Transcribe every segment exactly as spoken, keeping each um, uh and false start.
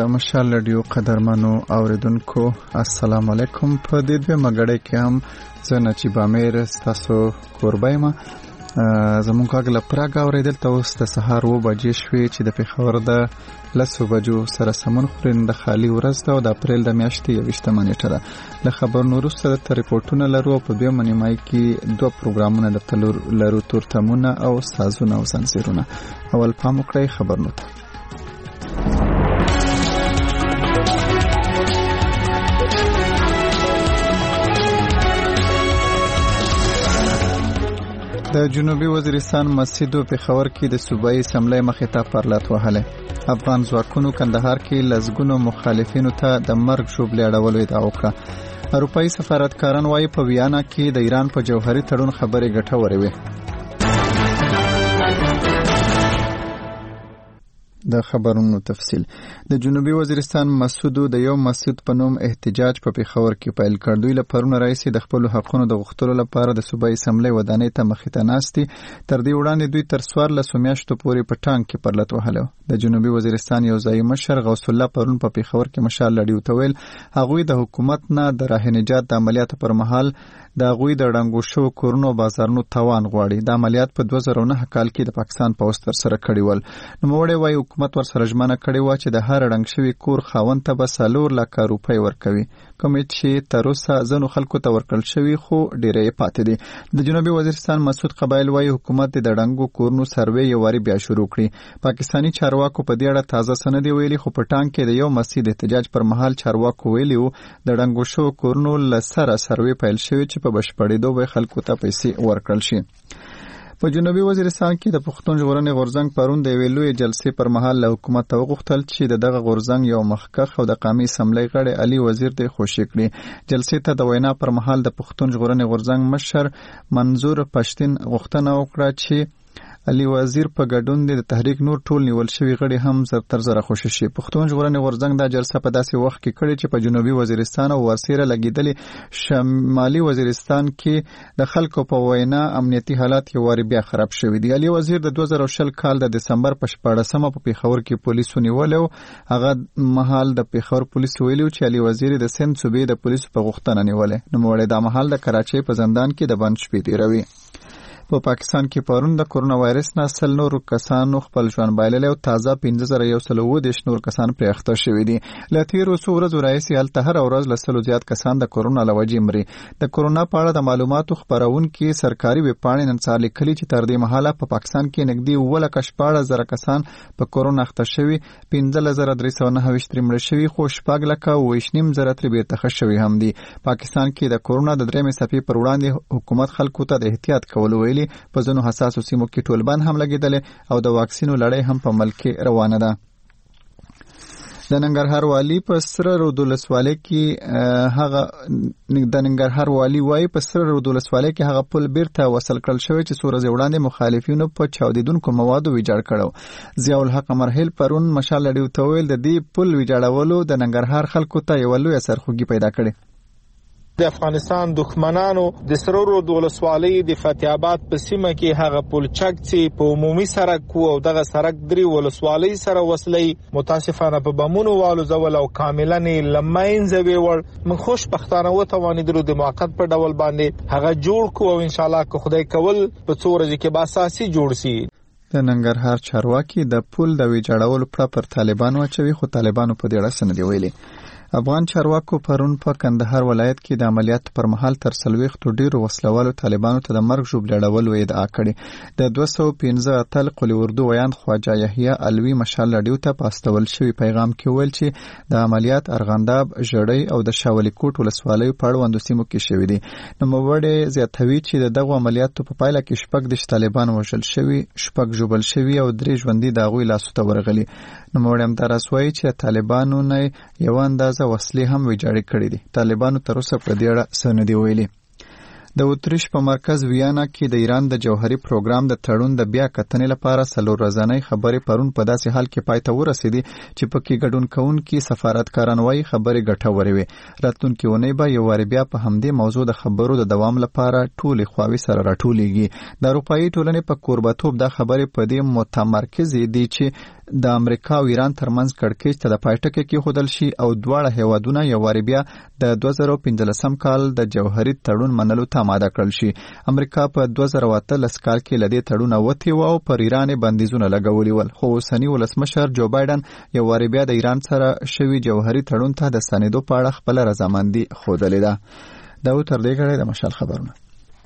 د مشال رادیو قدرمنو اوریدونکو السلام علیکم. په دې دوه مګړې کې هم زه نجیب امیر تاسو کوربایم. زمونږ غږ له پراګ اوریدل ته اوس د سهار و بجې شوې چې د پېښور د لسو بجو سره سمون خورین د خالی ورځ ده او د اپریل د میاشتې یوویشتمه نیټه ده. له خبرونو وروسته درته ریپورټونه لرو او په دویمه نیمایي کې دوه پروګرامونه درته لرو، تورتمونه او سازونه او زنځیرونه. اول پام وکړئ خبرونو ته. د جنوبي وزیرستان مسجد په پېښور کې د صوبایي اسمبلی مخې ته پرلط وهلې. افغان ځواکونو کندهار کې لزګونو مخالفینو ته د مرګ ژوبلې اړولو ادعا وکړه. اروپایي سفارتکاران وايي په ویانا کې د ایران په جوهري تړون خبرې ګټورې وې. د خبرونو تفصیل. د جنوبي وزیرستان مسعودو د یو مسجد په نوم احتجاج په پېښور کې پیل کړ. دوی له پرونه راځي د خپل حقونو د غوښتلو لپاره د صوبایي اسمبلی ودانۍ ته مخې ته ناستي. تر دې وړاندې دوی تر څوارلسو میاشتو پورې په ټانک کې پرلط وهلو. د جنوبي وزیرستان یو ځایي مشر غوث الله پرون په پېښور کې مشال رادیو ته ویل هغوی د حکومت نه د راه نجات د عملیاتو پر مهال د هغوی د ړنګو شوو کورونو او بازارونو تاوان غواړي. د عملیات په دوه زره نهه کال کې د پاکستان پوځ ترسره کړي ول. نوموړی وايي حکومت ورسره ژمنه کړې وه چې د هر ړنګ شوي کور خاوند ته به څلور لکه روپۍ ورکوي، کومې چې تر اوسه ځینو خلکو ته ورکړل شوي خو ډېری یې پاتې دي. د جنوبي وزیرستان مسعود قبایل وايي حکومت د ړنګو کورونو سروې یو واري بیا شروع کړي. پاکستاني چارواکو په دې اړه تازه څه نه دي ویلي، خو په ټانک کې د یو مسجد احتجاج پر مهال چارواکو ویلي وو د ړنګو شوو کورونو له سره سروې پیل شوې چې په بشپړېدو به خلکو ته پیسې ورکړل شي. په جنوبي وزیرستان کې د پښتون ژغورنې غورځنګ پرون د یوې لویې جلسې پر مهال له حکومت وغوښتل چې د دغه غورځنګ یو مخکښ او د قومي اسمبلی غړی علي وزیر ته خوشی کړي. جلسې ته د وینا پر مهال د پښتون ژغورنې غورځنګ مشر منظور پښتين غوښتنه وکړه چې علي وزیر په ګډون د تحریک نور ټول نیول شوی غړي هم زر تر زره خوشی شي. پښتون ژغورنې غورځنګ دا جلسه په داسې وخت کې کړې چې په جنوبي وزیرستان او ورسره لګیدلې شمالي وزیرستان کې د خلکو په وینا امنیتي حالات یو واري بیا خراب شوی دي. علي وزیر د دوه زره شل کال د دسمبر په شپاړسمه په پېښور کې پولیسو نیولو. هغه مهال د پېښور پولیسو ویلو چې علي وزیر د سند صوبې د پولیسو په غوښتنه نیولې. نو مړی دا مهال د کراچۍ په زندان کې د بند شپې تیروي. په پاکستان کې پرون د کورونا وایرس نه سل نور کسانو خپل ژوند بایللی او تازه پنځه زره یو سل اووه دېرش نور کسان پرې اخته شوي دي. له تېرو څو ورځو راهیسې هلته هره ورځ له سلو زیات کسان د کورونا له وجې مري. د کورونا په اړه د معلوماتو خپرونکي سرکاري ویبپاڼې نن سهار لیکلي چې تر دې مهاله په پاکستان کې نږدې اووه لکه شپاړس زره کسان په کورونا اخته شوي، پنځلس زره درې سوه نهه ویشت ترې مړه شوي، خو شپږ لکه اووه ویشت نیم زره ترې بېرته ښه شوي هم دي. پاکستان کې د کورونا د درېیمې څپې پر وړاندې حکومت خلکو ته د احتیاط کولو ویلي. په ځینو حساسو سیمو کې ټولبند هم لګېدلې او د واکسینو لړۍ هم په ملک کې روانه ده. د ننګرهار والی په سره رود ولسوالۍ کې هغه د ننګرهار والی وايي په سره رود ولسوالۍ کې هغه پل بیرته وصل کړل شوی چې څو ورځې وړاندې مخالفینو په چاودیدونکو موادو ویجاړ کړو. ضیاء الحق مرحیل پرون مشال رادیو ته ویل د دې پل ویجاړولو د ننګرهار خلکو ته یو لویه سرخوږي پیدا کړې. د افغانستان دښمنانو د سره رود ولسوالۍ د فتح آباد په سیمه کې هغه پلچک چې په عمومي سړک او دغه سړک درې ولسوالۍ سره وصلې متاسفانه په بمونو والو زول او کاملا لماین زوی ور من خوشبختانه وتوانیدلو د موقت په ډول باندې هغه جوړ کو او ان شاء الله که خدای کول په څو ورځې کې به اساسي جوړ شي. د ننګرهار چارواکي د پل د ویجاړولو پړه پر طالبانو اچوي، خو طالبانو په دې اړه څه نه دي ویلي. افغان چارواکو پرون په کندهار ولایت کې د عملیاتو پر مهال تر څلوېښتو ډیرو وسلوالو طالبانو ته د مرګ ژوبلې اړولو ادعا کړې. د دوه سوه پنځه اتل قلي اردو ویاند خواجه یحیی الوی مشال رادیو ته په استول شوي پیغام کې ویل چې د عملیات ارغنداب، ژړۍ او د شاولی کوټ ولسوالیو په اړوندو سیمو کې شوي دي. نوموړی زیاتوي چې د دغو عملیاتو په پایله کې شپږ دېرش طالبان وژل شوي، شپږ ژوبل شوي او درې ژوندي د هغوی لاسو ته ورغلي. نوموړی همداراز وایي چې طالبانو نه یوه اندازه وسلې هم ویجاړې کړې دي. طالبانو تر اوسه په دې اړه څه نه دي ویلي. د اتریش په مرکز ویانا کې د ایران د جوهري پروګرام د تړون د بیا کتنې لپاره څلور ورځنۍ خبرې پرون په داسې حال کې پای ته ورسېدې چې پکې ګډون کوونکي سفارتکاران وايي خبرې ګټورې وې. راتلونکې اونۍ به یو وارې بیا په همدې موضوع د خبرو د دوام لپاره ټولې خواوې سره راټولېږي. د اروپایي ټولنې په کوربتوب دا خبرې په دې متمرکزې دي چې د امریکا او ایران ترمنځ کړکېچ ته د پای ټکی کېښودل شي او دواړه هیوادونه یو وارې بیا د دوه زره پنځلسم کال د جوهري تړون منلو ته آماده کړل شي. امریکا په دوه زره اتلس کال کې له دې تړونه وتې وه او پر ایران یې بندیزونه لګولي ول، خو اوسني ولسمشر جو بایډن یو وارې بیا د ایران سره شوي جوهري تړون ته د ستنېدو په اړه خپله رضامندي ښودلې ده. دا و تر دې ګړی د مشال خبرونه.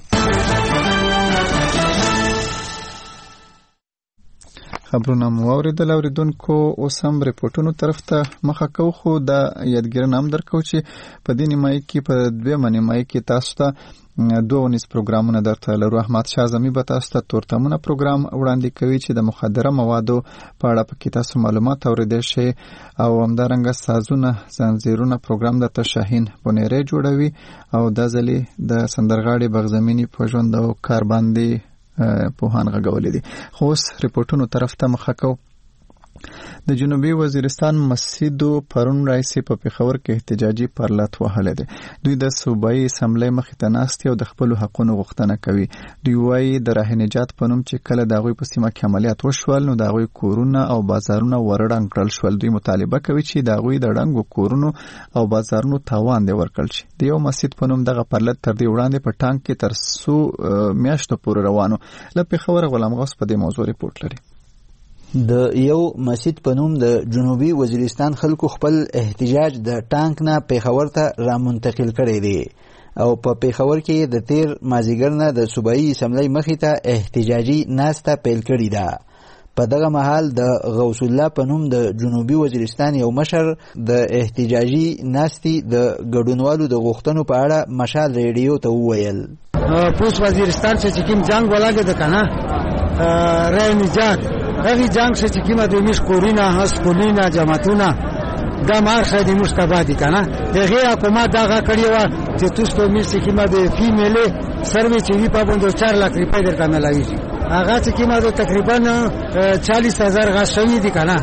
خبرونه مو واورېدل اوریدونکو، اوس هم ریپورټونو طرف ته مخه کوو، خو د یادګیرنه هم درکو چې په دې نیمایي کې په دویمه نیمایي کې تاسو ته دوه ونیز پروګرامونه درته لرو. احمد شاه اعظمي به تاسو ته تورتمونه پروګرام وړاندې کوي چې د مخدره موادو په اړه پکې تاسو معلومات اورېدای شئ، او همدارنګه سازونه زنځیرونه پروګرام درته شاهین بونیری جوړوي، او دا ځلې د سندرغاړي بغزمینی په ژوند او کار باندې پوهان غږولې دي. خو اوس ریپورټونو طرف ته مخه کوو. د جنوبي وزیرستان مسجدو پرون راځي په پېښور کې احتجاجي پرلط وهله دي. دوی د صوبایي اسمبلی مخې ته ناست او د خپل حقونو غوښتنه کوي. دوی وایي د راه نجات په نوم چې کله د هغوی په سیمه کې عملیات وشول نو د هغوی کورونه او بازارونه ورړنګ کړل شول. دوی مطالبه کوي چې د هغوی د ړنګو کورونو او بازارونو تاوان دی ورکړل شي. د یو مسجد په نوم دغه پرلط تر دې وړاندې په ټانک کې تر څو میاشتو پورې روانو. له پېښوره غلام غوث په دې موضوع ریپورټ لري. د یو مسجد په نوم د جنوبي وزیرستان خلکو خپل احتجاج د ټانک نه پېښور ته را منتقل کړی دی، او په پېښور کې د تیر مازیګر نه د صوبایي اسمبلی مخې ته احتجاجي ناسته پیل کړې ده. په دغه مهال د غوث الله په نوم د جنوبي وزیرستان یو مشر د احتجاجي ناستې د ګډونوالو د غوښتنو په اړه مشال ریډیو ته وویل. پوس وزیرستان چې کوم جنگ ولاګه ده کنه رای نجات هغه جنگ چې کومه د مش کورینا هسپولینا جماعتونه دا مارخه د مستبادی کنه دغه حکومت دغه کړی و چې تاسو په مش کومه د فیمیل سروي چې وی په بندو چار لک روپۍ درکنه لایي هغه چې کومه د تقریبا چالیس هزار غشوی دي کنه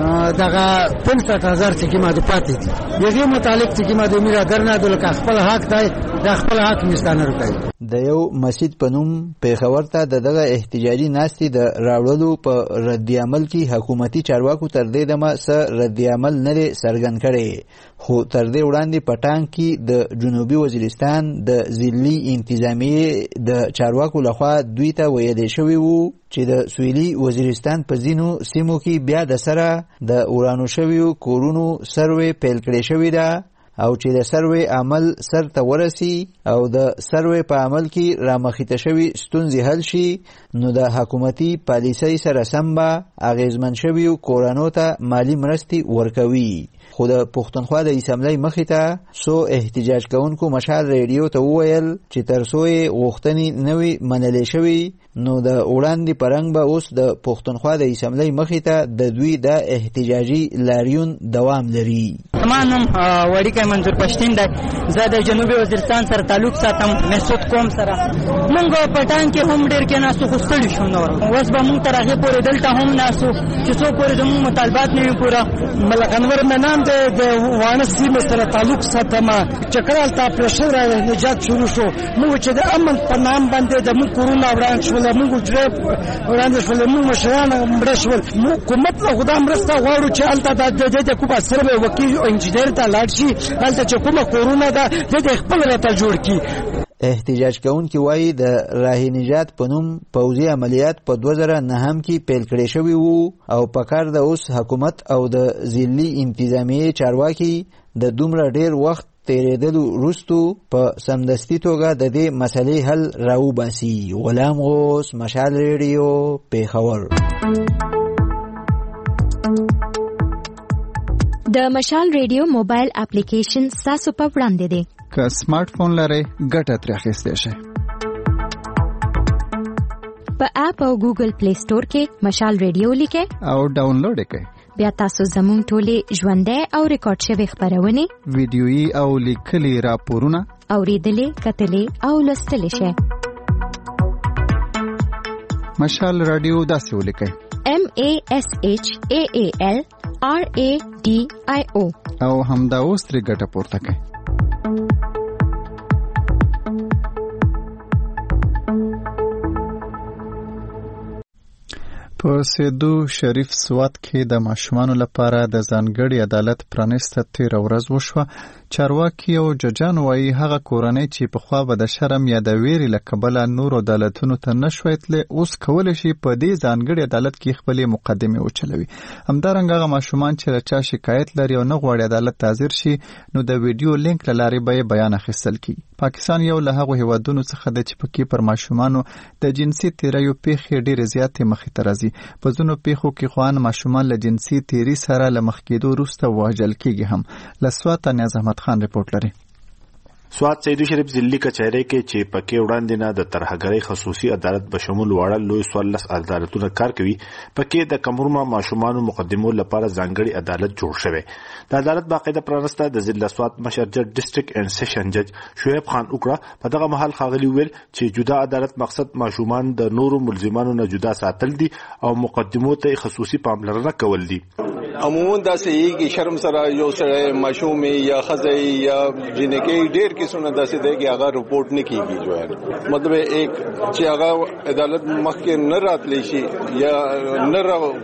دغه پنځه هزار چې کومه د پاتې دي. یغه متعلق چې کومه د میرا درنه د خپل حق دی د خپل حق مستانه کوي. د یو مسجد په نوم پېښور ته د دغه احتجاجي ناستې د راوړلو په رد عمل کې حکومتي چارواکو تر دې دمه څه رد عمل نه دی څرګند کړی، خو تر دې وړاندې په ټانک کې د جنوبي وزیرستان د ضلعي انتظامیې د چارواکو لخوا دوی ته ویلې شوي وو چې د سویلي وزیرستان په ځینو سیمو کې بیا د سره د ورانو شویو کورونو سروې پیل کړې شوې ده، او چې د سروې عمل سر ته ورسی او د سروې په عمل کې رامخیته شوي ستونزې حل شي نو د حکومتي پالیسۍ سره سم به اغیزمن شویو کورانو ته مالی مرستې ورکوي. خو د پښتونخوا د اسمبلی مخې ته څو احتجاج کوونکو مشال ریډیو ته وویل چې تر څو یې غوښتنې نه وي منلې شوي نو د وړاندې پرنګ به اوس د پښتونخوا د اسمبلی مخې ته د دوی د احتجاجي لاریون دوام لري. زما نوم وړیکی منظور پښتین دی، زه د جنوبي وزیرستان سره تعلق ساتم، محسود قوم سره. موږ په ټانک کې هم ډېر کېناستو خو ستړي شو نور، اوس به موږ تر هغې پورې دلته هم ناستو چې څو پورې زموږ مطالبات نه وي پوره. ملک انور مې نام دی، د واڼه سیمې سره تعلق ساتم، چکر هلته پرېشر رای نجات شروع شو. موږ چې د امن په نام باندې د موږ کورونه وران شول، موږ حجرې وړاندې شول، موږ مشران مړه شول. حکومت له خدا مرسته غواړو چې هلته د کومه سروې وکیل او انجینر ته لاړ شي، هلته چې کومه کورونه ده د خپل راته جوړ کړي. احتجاج کوونکي وایي د راه نجات په نوم پوځي عملیات په دوه زره نهم کې پیل کړی شوي وو، او په کار د اوس حکومت او د ضلعي انتظامیې چارواکي د دومره ډیر وخت تیرېدلو وروستو په سمدستي توګه د دې مسلې حل راوباسي. غلام غوث، مشال ریډیو، پېښور. د مشال ریډیو موبایل اپلیکیشن ستاسو په وړاندې دی. که سمارټ فون لرئ ګټه ترې اخیستی شئ. په اپ او ګوګل پلی سٹور کې مشال ریډیو لیکئ او ډاونلوډ یې کړئ. بیا تاسو زموږ ټولې ژوندۍ او ریکارډ شوې خپرونې، ویډیويي او لیکلي راپورونه اورېدلې، کتلې او لوستلی شئ. مشال رادیو داسې ولیکئ: M A S H A A L R A D I O او همدا اوس ترې ګټه پورته کړئ. په سیدو شریف سوات کې د ماشومانو لپاره د ځانګړي عدالت پرانیسته تېره ورځ وشوه. چارواکي او ججان وایي هغه کورنۍ چې پخوا به د شرم یا د ویرې له کبله نورو عدالتونو ته نه شوی تللی اوس کولی شي په دې ځانګړي عدالت کې خپلې مقدمې وچلوي. همدارنګه هغه ماشومان چې له چا شکایت لري او نه غواړي عدالت ته حاضر شي نو د ویډیو لینک له لارې به یې بیان اخیستل کیږي. پاکستان یو له هغو هیوادونو څخه دی چې پکې پر ماشومانو د جنسي تیریو پیښې ډېرې زیاتې مخې ته راځي. په ځینو پیښو کې خو ان ماشومان له جنسي تیري سره له مخ کېدو وروسته وژل کېږي هم. له سواته نیاز احمد خان رپورټ لري. سوات سیدو شریف ضلعي کچهری کې چې پکې وړاندې نه د ترهګرۍ خصوصي عدالت بشمول واړه لوی څوارلس عدالتونه کار کوي. پکې د کمرما ماشومانو مقدمو لپاره ځانګړي عدالت جوړ شوی. د عدالت باقاعده پرانسته د ضلع سوات مشر جج ډیسټریکټ اینڈ سیشن جج شعیب خان وکړه. په دغه مهال ښاغلي ویل چې جدا عدالت مقصد ماشومان د نورو ملزمانو نه جدا ساتل دي او مقدمو ته خصوصي پاملرنه کول دي. عموما داسې یې شرم سره یو سره ماشوم یا خزای یا جنګي ډېر کیسونه داسې دی چې هغه رپورټ نه کیږي. جو ہے مطلب ایک چې هغه عدالت مخکې نه راتلی شي یا نه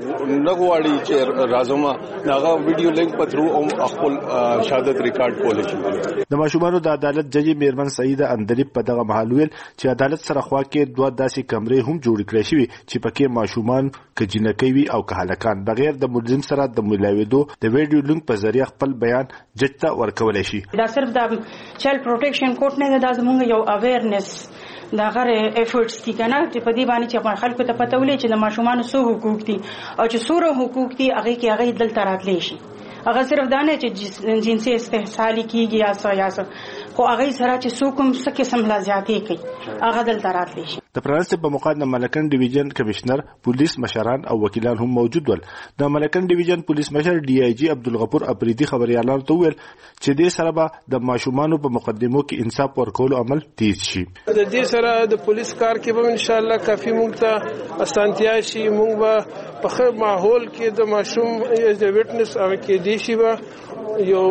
نه غواړي چې راځما هغه ویډیو لینک په تھرو او خپل شهادت ریکارډ کول شي. د ماشومانو د عدالت جج میرمن سعیده اندلیب په دغه مهال ویل چې عدالت سره خوا کې دوه داسې کمرې هم جوړ کړې شوي چې پکې ماشومان کجنکوي وي او کهلکان بغیر د ملزم سره د ملاویدو د ویډیو لینک په ذریعہ خپل بیان جج ته ورکولای شي. دا صرف د چایلډ پروټیکشن کوټ نه د زموږ یو اویرنس دا غره ایفورټس دي کنه چې په دې باندې چې خلکو ته پته ولې چې د ماشومان سو حقوق دي او چې سوره حقوق دي هغه کې هغه دلته راتلی شي. هغه صرف دا نه چې جنسي استحصال کیږي یا څه یا څه خو هغه سره چې څوک هم څه قسم لا زیاتې کوي هغه دلته راتلی شي. د پرانسته په مقابل ملکن ډیویژن کمشنر پولیس مشران او وکیلان هم موجود ول. د ملکن ډیویژن پولیس مشر ډي آی جی عبدالغفور افریدي خبريالانو ته ویل چې د سره به د ماشومانو په مقدمو کې انصاف ورکول عمل تیز شي. د دې سره د پولیس کار کې به ان شاء الله کافي موږ ته اسانتیا شي. موږ به په خیر ماحول کې د ماشوم د وټنس هغه کې دی شي به یو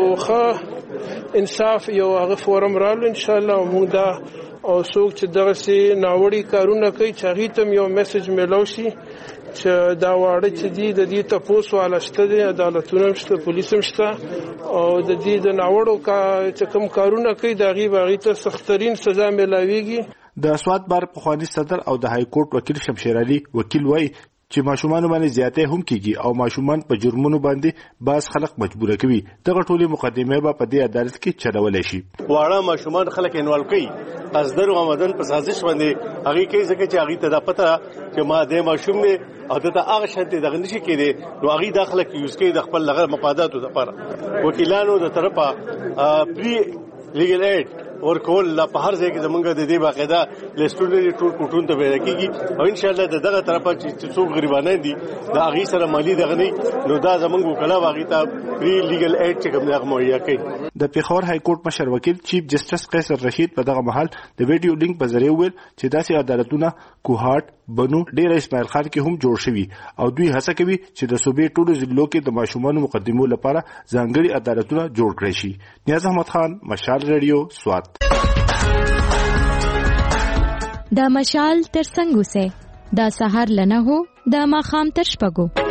ښه انصاف یو هغه فورم رالو ان شاء الله. موږ دا او څوک چې دغه سي ناوړي کارونه کوي چې هغه ته یو میسج میلو شي چې دا واړه چې دی د دې تاسو والاشته دي عدالتونه مشته پولیس مشته او د دې د ناوړو کا چې کوم کارونه کوي دا غي باغی ته سخترین سزا ملاويږي. د سوات بار پخوانی صدر او د های کورټ وکیل شمشیر علي وکیل وای چې ماشومان باندې زیاتې هم کیږي او ماشومان په جرمونو باندې باز خلک مجبور کوي. دغه ټولې مقدمه به په دې عدالت کې چلولای شي. واړه ماشومان خلک انوالو کوي قصدر او آمدن په سازش باندې هغه کوي ځکه چې هغه ته دا پته چې ما د ماشوم نه او ته هغه شانتي دغه نشي کېده نو هغه داخله کې یوز کوي د خپل لغه مفاداتو لپاره. وکیلانو د طرفه پری لیګل ایډ اور کول لا په هر ځای کې زمونږ د دې باقاعده لیسټونه ټول کوټون ته پیدا کیږي او ان شاء الله دغه طرفه چې څوک غریبانه دي دا هغه سره مالی دغه نه نو دا زمونږ وکلا واغی ته پری لیګل ایډ چې کوم دغه مهیا کوي. د پیښور های کورټ مشر وکیل چیف جسټس قیصر رشید په دغه محل د ویډیو لینک په ذریعہ ویل چې داسې عدالتونه کوهات بنو ډیر اسماعیل خان کې هم جوړ شوي او دوی هڅه کوي چې د صوبې ټولو ضلعو کې د ماشومانو مقدمو لپاره ځانګړي عدالتونه جوړ کړي شي. نیاز احمد خان، مشال ریډیو، سوات. دا مشال تر څنګه سه دا سحر لنه هو دا ماخام تر شپګو.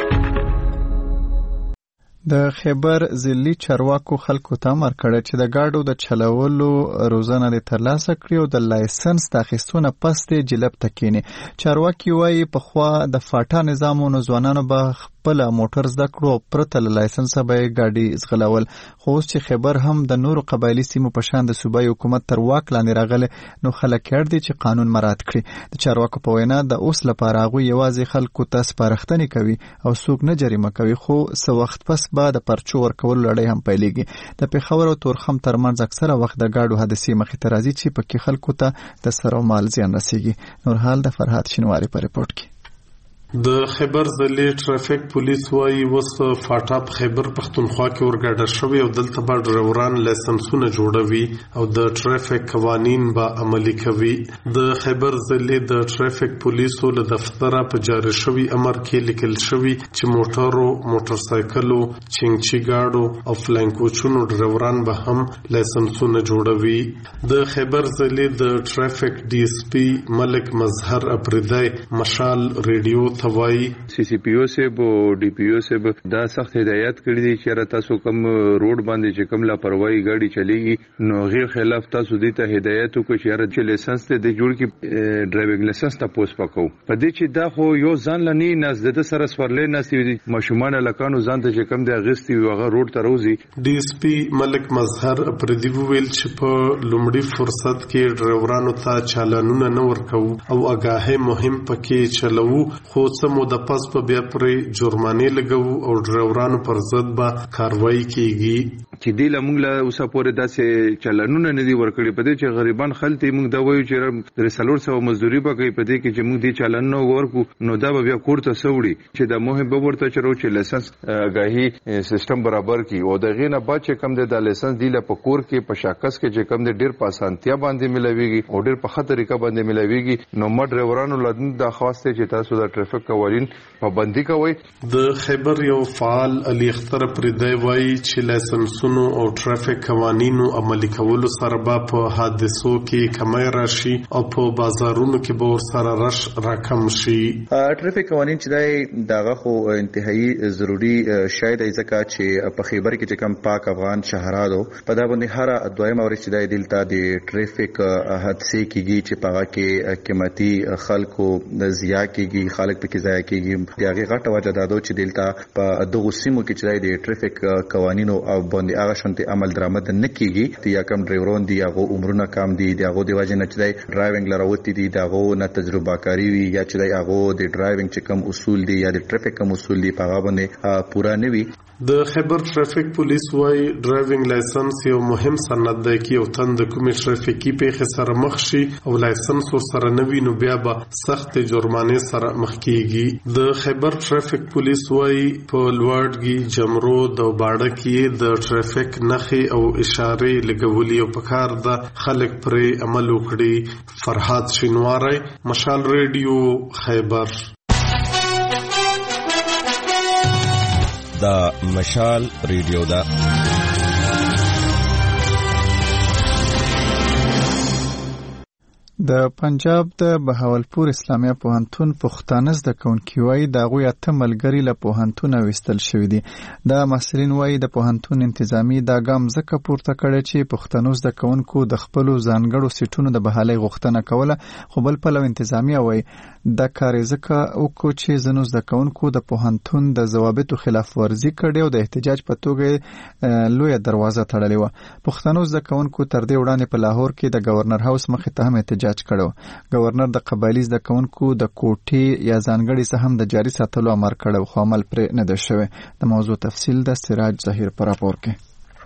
د خیبر ضلعي چارواکو خلکو ته امر کړی چې د ګاډو د چلولو روزنه د ترلاسه کړي او د لایسنس د اخیستونه پس د جلب تکینی. چارواکي وایي په خوا د فاټا نظامونو ځوانانو به خپل موټر زده کړو او پرته له لایسنس به ګاډي زغلول. خو اوس چې خیبر هم د نورو قبایلی سیمو په شان د صوبایي حکومت تر واک لاندې راغلی نو خلک اړ دي چې قانون مراعات کړي. د چارواکو په وینا د اوس لپاره هغوی یوازې خلکو ته سپارښتنې کوي او څوک نه جریمه کوي خو څه وخت پس به د پرچو ورکولو لړۍ هم پیلېږي. د پېښور او تورخم ترمنځ اکثره وخت د ګاډو حادثې مخې ته راځي چې پکې خلکو ته د سر او مال زیان رسېږي. نورحال د فرهاد شینواري په رپورټ کې. د خیبر ضلعي ټرافیک پولیس وايي وس فاټا په خیبر پښتونخوا کې ورګډه شوی او دلته به ډرایوران لایسنسونه جوړوي او د ټرافیک قوانین به عملي کوي. د خیبر ضلعي د ټرافیک پولیسو له دفتره په جاری شوی امر کې لیکل شوی چې موټرو، موټر سایکلو، چنګچي ګاډو او فلانکوچونو ډرایوران به هم لایسنسونه جوړوي. د خیبر ضلعي د ټرافیک ډي اس پی ملک مظهر افریدی مشال ریډیو ته وایي. سی سی پی او صاحب او ډي پی او صاحب دا سخت هدایت کړی دي چې تاسو کوم روډ باندې چې کوم لاپروايي غاډي چلیږي نو غیر خلاف تاسو دې ته هدایت وکړئ چې چې لایسنس ته د جوړ کې ډرایوینګ لایسنس تاسو پکاو په دې چې دا خو یو ځان لنی ناز د سره سورلې ناسي ماشومان لکانو ځان ته چې کوم د اغستی وغه روډ ته روزي. ډي اس پی ملک مظهر پردی ویل چې په لومړي فرصت کې ډرایورانو ته چالانونه نه ورکو او اګاهه مهم پکې چلو خو سمو د پس په بیا پرې جرمانه لګو او ډرایورانو پر ضد به کاروایی کیږي. چې دی لمونږ له اوسه پورې داسې چلنونه نه دي ورکړي په دې چې غریبان خلک موږ دا وایو چې رسالور سو مزدوري به کوي په دې کې چې موږ دې چلن نو ورکو نو دا به بیا کوړه سوړي چې د موه به ورته چرو چې لایسنس غاهي سیستم برابر کی او د غینه بعد چې کم د لایسنس دی له پکور کې په شاکس کې چې کم د ډیر پاسانتیا باندې ملويږي او ډیر په خطر طریقه باندې ملويږي نو مډ ډرایورانو لدن د خواسته چې تاسو د ټریفیک قوانین پابندي کوئ. د خیبر یو فعال علي اختر پردی وایي چې لایسنسونو او ټریفیک قوانینو عملي کولو سره به په حادثو کې کمی راشي او په بازارونو کې به ورسره رش راکم شي. ټریفیک قوانین چې دی دغه خو انتهایی ضروری شاید ځکه چې په خیبر کې چې کوم پاک افغان شهرادو په دا باندې هر دویمه ورځ چې دی دلته د ټریفیک حادثه کېږي چې پاغه کې قیمتي خلکو ضایع کېږي خلک پکې ضایع کېږي. دغه غټه وجه دا ده چې دلته په دغه سیمو کې چې د ټریفیک قوانینو او باندې هغه شانتي عمل درآمد نه کیږي. یا کم ډرایورون دي هغه عمرونه کم دي هغه د وجه نه چې د ډرایوینګ لروتی دي هغه نه تجربه کاری وي یا چې هغه د ډرایوینګ چې کوم اصول دي یا د ټریفیک کوم اصول دي په هغه باندې پورا نه وي. د خیبر ټریفیک پولیس وايي ډرایوینګ لایسنس یو مهم سند دی چې یو تن د کومې ټریفیکي پیښې سره مخ شي او لایسنس ورسره نه وي نو بیا به سخت جرمانه سره مخ کیږي. د خیبر ټریفیک پولیس وايي په لوړګي جمرود او باړه کې د ټریفیک نښې او اشارې لګولې او پکار د خلک پرې عمل وکړي. فرحات شینواری، مشال ریډیو، خیبر. دا مشال ریډیو دا د پنجاب د بهاولپور اسلامیه پوهنتون پښتانه زده کوونکي وایي د هغوی اته ملګري له پوهنتونه ویستل شوي دي. د محصلین وایي د پوهنتون انتظامی دا ګام ځکه پورته کړی چې پښتنو زده کوونکو د خپلو ځانګړو سیټونو د بحالۍ غوښتنه کوله خو بل پلو انتظامیه وایي دا کار ځکه وکړو چې ځینو زده کوونکو د پوهنتون د ضوابطو خلاف ورزي کړې او د احتجاج په توګه لویه دروازه تړلې وه. پښتنو زده کوونکو تر دې وړاندې په لاهور کې د گورنر هاوس مخې ته هم احتجاج کړو. گورنر د قبایلی زده کوونکو د کوټې یا ځانګړي څه هم د جاري ساتلو امر کړو خو عمل پرې نه دی شوی. د موضوع تفصیل د سراج ظهیر پر راپور کې.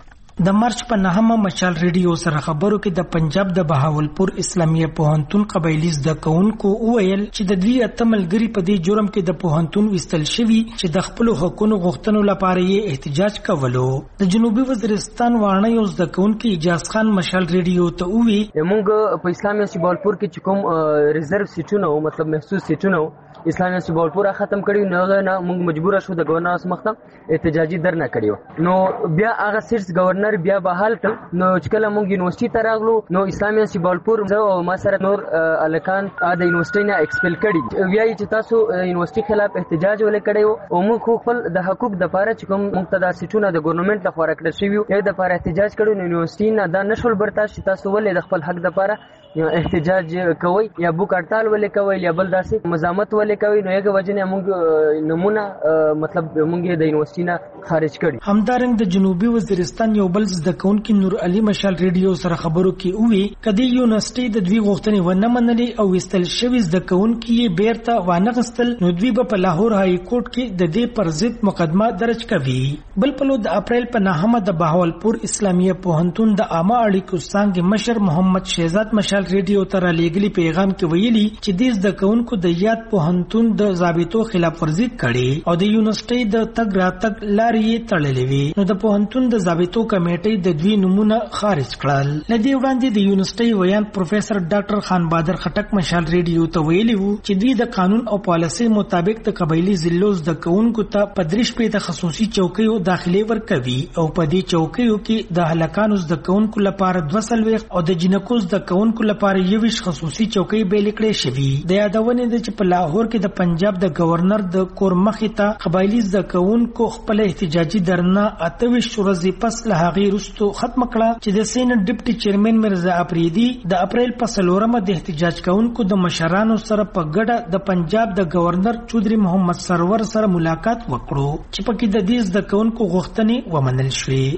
د مارچ په نهمه مشال ریډیو سره خبرو کې د پنجاب د بهاولپور اسلامیه پوهنتون قبایلی زده کوونکو وویل چې د دوی اته ملګري په دې جرم کې د پوهنتون ویستل شوي چې د خپلو حقوقو غوښتنو لپاره یې احتجاج کولو. د جنوبي وزیرستان وانه یو زده کوونکی اجاز خان مشال ریډیو ته ووی موږ په اسلامیه بهاولپور کې چې کوم ریزرو سیټونه مطلب محسوس سیټونه اسلامیه بهاولپور ختم کړی نو نه موږ مجبور شو د گورنر اوس مخته احتجاجي درنه کړیو. نو بیا هغه سیټس گورنر بیا بحال کړ نو چې کله موږ یونیورسيټي ته راغلو نو اسلامیه بهاولپور زه او ما سره نور الکان د یونیورسيټي نه ایکسپل کړي ویایي چې تاسو یونیورسيټي خلاف احتجاج ولې کړیو او موږ خپل د حقوق د لپاره چې کوم مقتدا سیټونه د ګورنمنت لخوا راکړل شوی یو د لپاره احتجاج کړو نو یونیورسيټي نه دا نشول برداشت چې تاسو ولې د خپل حق د لپاره احتجاج کوي یا بوک هړتال ولې کوي یا بل داسې مزاحمت ولې کوي نو یو وجنه موږ نمونه مطلب موږ د یونیورسيټي نه خارج کړي. همدارنګ د جنوبي وزیرستان یو بل زده کوونکی نور علي مشال ریډیو سره خبرو کې وی کدی یونیورسيټي د دوی غوښتنې ونه منلې او وستل شوی زده کوونکی یې بیرته وانه غستل نو دوی په لاهور های کورټ کې د دې پر ضد مقدمه درج کوي. بل پلو د اپریل په نهمه د بهاولپور اسلامیه پوهنتون د عامه اړیکو څنګه مشر محمد شهزاد مشال ریډیو تر لېګلی پیغام کې ویلي چې د زده کوونکو د یاد پوهنتون د ضابطو خلاف ورزي کړي او د یونیورسيټي د تګ راتګ لارې تړلې وي نو د پوهنتون د ضابطو کمیټې د دوی نمونه خارج کړل. لدی وړاندې د یونیورسيټي ویان پروفیسور ډاکټر خان بادر خټک مشال ریډیو ته ویلي وو چې دوی د قانون او پالیسي مطابق د قبایلی ضلعو د کوونکو ته پدریش په تخصصي چوکیو داخلي ورکوي او په دې چوکیو کې د هلکانو د کوونکو لپاره دوه سلويخ او د جنکو د کوونکو لپاره یوش خصوصي چوکۍ بیل کړې شوې. د یادونې د چې په لاهور کې د پنجاب د گورنر د کور مخې ته قبایلی زده کوونکو خپل احتجاجي درنه اته ویشت ورځې پس له هغې وروسته ختمه کړه چې د سینټ ډیپټي چیرمن مرزا افریدي د اپریل په څلورمه د احتجاج کوونکو د مشرانو سره په ګډه د پنجاب د گورنر چودري محمد سرور سره ملاقات وکړو چې پکې د دې زده کوونکو غوښتنې ومنل شوې.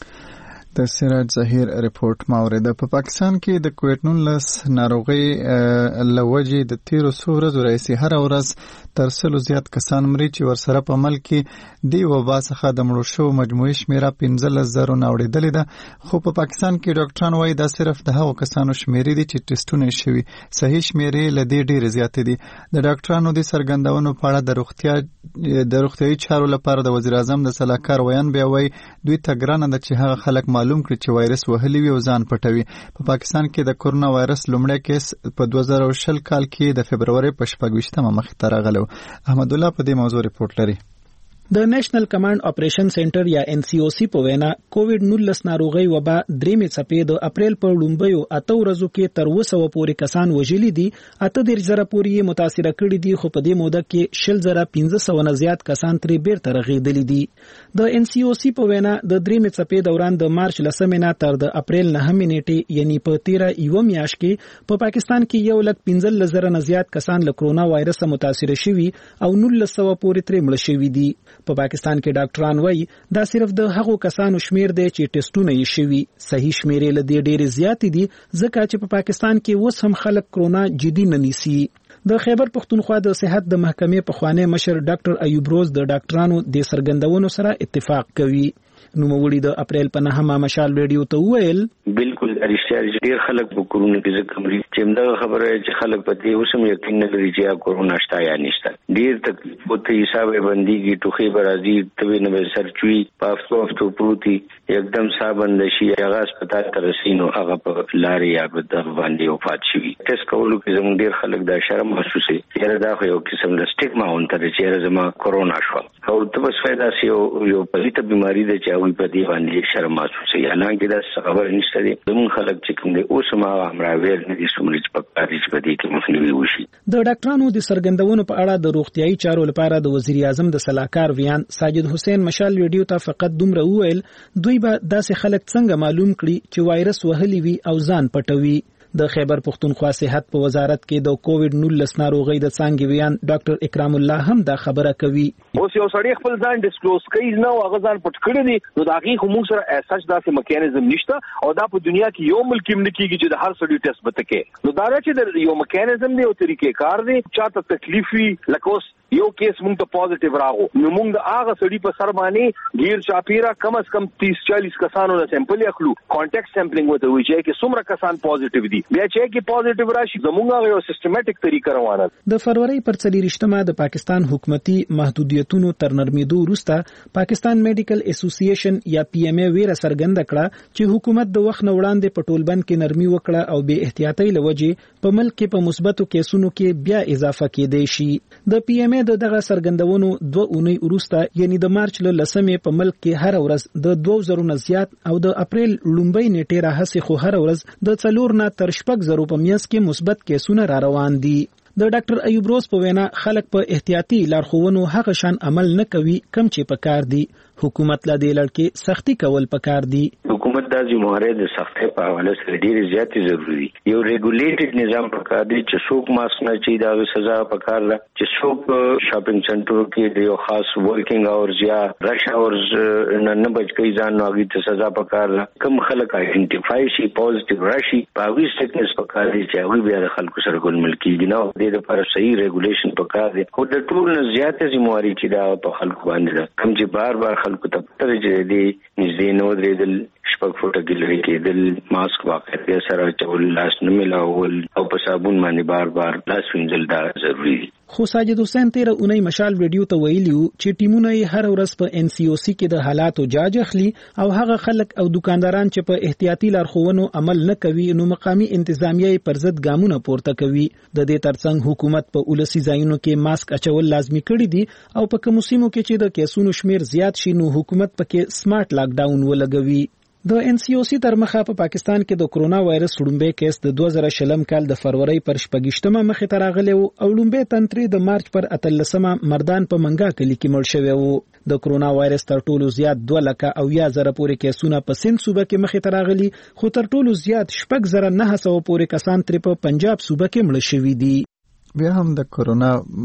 د سراج ظهیر ریپورت ماورده. په پاکستان کې د کووډ نولس ناروغي لوجې د تیرو څو ورځو راهیسې هر ورځ تر سلو زیات کسان مري چې ورسره په ملک کې دی وبا څخه د مړو شوو مجموعي شمیره پنځلس زره نه اوریدلې ده. خو په پاکستان کې ډاکټران وايي دا صرف د هغو کسانو شمیرې دي چې ټیسټونه شوي. صحیح شمیرې له دې ډېرې زیاتې دي. د ډاکټرانو د څرګندونو په اړه د روغتیا د روغتیايي چارو لپاره د وزیر اعظم د سلاکار ویان بیا وايي دوی ته ګرانه ده چې هغه خلک معلوم کړي چې وایرس وهلی وي او ځان پټوي. په پاکستان کې د کورونا وایرس لومړی کیس په دوه زره شل کال کې د فبرवरी په شپږ ویشتمه مخې ته راغلی. احمد الله په دې موضوع ریپورت لري. د نېشنل کمانډ اپریشن سنټر یا ان سی او سی په وینا کووډ نولس ناروغي وبا درېمې څپې د اپریل په لومړیو اته ورځو کې تر اوسه پورې کسان وژلي دي. اته دېرش زره پورې متاثر کړي دي خو په دې موده کې شل زره پنځه سوه نه زیات کسان ترې بیرته رغېدلي دي. د ان سی او سی په وینا د درېمې څپې دوران د مارچ لسمې نه تر د اپریل نهمې نیټې یعنی په تیره یوه میاشت کې په پاکستان کې یو لک پنځلس زره نه زیات کسان له کرونا وایرس متاثر شوي او نولس سوه پورې ترې مړه شوي دي. په پاکستان کې ډاکټران وایي دا صرف د هغو کسانو شمیر دی چې ټیسټونه یې شوي. صحیح شمیرې له دې ډېرې زیاتې دي ځکه چې په پاکستان کې اوس هم خلک کرونا جدي نه نیسي. د خیبر پښتونخوا د صحت د محکمې پخوانی مشر ډاکټر ایوب روز د ډاکټرانو د څرګندونو سره اتفاق کوي. نوموړي د اپریل په نهمه مشال ریډیو ته وویل بالکل ارشتیا ډیر خلک په کورونا کې ځکه مري چې دا خبره چې خلک په دې اوسم یقین نه لري چې کورونا شته یا نشته. ډیر تکلیف په حساب باندې ټوخي برازي توی نه سرچوي په افسو افسو پروتي एकदम صابند شي هغه هسپتال ته رسینو هغه په لارې یا په دغه باندې وفات شي. تاسو کولو کې زموږ ډیر خلک دا شرم محسوسي چې دا خو یو قسم د سټیګما اونته چې زما کورونا شو او ته بس فایده سي یو پلیته بیماری ده چې وي په دې باندې شرم محسوسي. حالانکه دا خبر نشته دي. زموږ خلک چې کوم دي اوس ما امر ویل نه دي سمري چې په پاریس باندې کې مخنیوي وشي. د ډاکټرانو د څرګندونو په اړه د روغتيایي چارو لپاره د وزیر اعظم د سلاکار ویان ساجد حسین مشال ریډیو ته فقط دومره وویل دوی به داسې خلک څنګه معلوم کړي چې وایرس وهلی وي او ځان پټوي. د خیبر پښتونخوا صحت په وزارت کې د کووډ نولس ناروغي د څنګه ویان ډاکټر اکرام الله هم دا خبره کوي. اوس یو سړی خپل ځان ډیسکلوز کوي نه او هغه ځان پټ کړی دی نو دا هغه کوم سره اساس داسې میکانیزم نشته او دا په دنیا کې یو ملک هم نکېږي چې د هر سړي ټیسټ بتکې. نو دا چې یو میکانیزم دی او طریقې کار دی چاته تکلیف وي لکه اوس یو کیس مونږ ته پوزټیو راغو نو مونږ د هغه سړي په سر باندې غیر چاپیرا کم از کم تیس چالیس کسانو نه سیمپل اخلو کانټیکټ سیمپلینګ وته وی چې کې څومره کسان پوزټیو دي بیا چې کې پوزټیو راشي زمونږ یو سیستماتیک طریقه روانه. د فروری پر څلورشتمه د پاکستان حکومتي محدودیتونو تر نرمیدو وروسته پاکستان میډیکل اسوسییشن یا پی ایم ای ویره څرګنده کړه چې حکومت د وخت وړاندې په ټولبند کې نرمي وکړه او به احتیاطي لوجه په ملک کې په مثبتو کیسونو کې بیا اضافه کېدای شي. د پی ایم ای د دغه څرګندونو دوه اونۍ وروسته یعنی د مارچ له لسمې په ملک کې هر ورځ د دوه زرو نه زیات او د اپریل لومبۍ نیټې راهسې خو هر ورځ د څلور نه تر شپږ زرو په میانس کې مثبت کیسونه را روان دي. د ډاکټر ایوب روز په وینا خلک په احتیاطي لارښوونو هغه شان عمل نه کوي کم چې پکار دي. حکومت له دې لړ کې سختی کول پکار دي. حکومت د ذمہوارۍ د سختۍ په حواله سره ډېر زیاتې ضروري یو ریګولیټډ نظام پکار دی چې څوک ماسک نه چي دا سزا پکار ده چې څوک شاپینګ سنټرو کې د یو خاص ورکینګ اورز یا رش اورز نه نه بچ کی ځان نو هغه ته سزا پکار ده. کم خلک آئیډنټیفای شي پوزټیو راشي په هغه سټیټس پکار دي چې هغه بیا د خلکو سره ګل ملکی نه د لپاره صحیح ریګولیشن پکار دي. خو د ټول نه زیاتې ذمہواري چې دا په خلکو باندې ده کوم چې بار بار خلکو ته پته چې دې نږدې نو درېدل شپږ فوټه کې لري کېدل ماسک واقعي سره چول لاس نه ملاول او په صابون باندې بار بار لاس وینځل دا ضروری دي. خو ساجد حسین تیر اونۍ مشال ویډیو ته ویلیو چې ټیمونه یې هر ورځ په ان سی او سی کې د حالاتو جاج اخلي او هغه خلک او دکانداران چې په احتیاطي لارښوونو عمل نه کوي نو مقامی انتظامیه پر ضد ګامونه پورته کوي. د دې ترڅنګ حکومت په ولسی ځایونو کې ماسک اچول لازمي کړی دي او په کومو سیمو کې چې د کیسونو شمیر زیات شي نو حکومت پکې سمارټ لاک ډاون ولګوي. د ان سی او سی تر مخه په پاکستان کې د کرونا وایرس وړومبی کیس د دوه زره شلم کال د فروری پر شپږشتمه مخې ته راغلی او وړومبی تنتري د مارچ پر اتلسمه مردان په منګا کلی کې مړ شوی وو. د کرونا وایرس تر ټولو زیات دوه لکه او یا زره پورې کیسونه په سند صوبه کې مخې ته راغلي، خو تر ټولو زیات شپږ زره نه سوه پورې کسان ترې په پنجاب صوبه کې مړه شوي دي. بیا هم د کرونا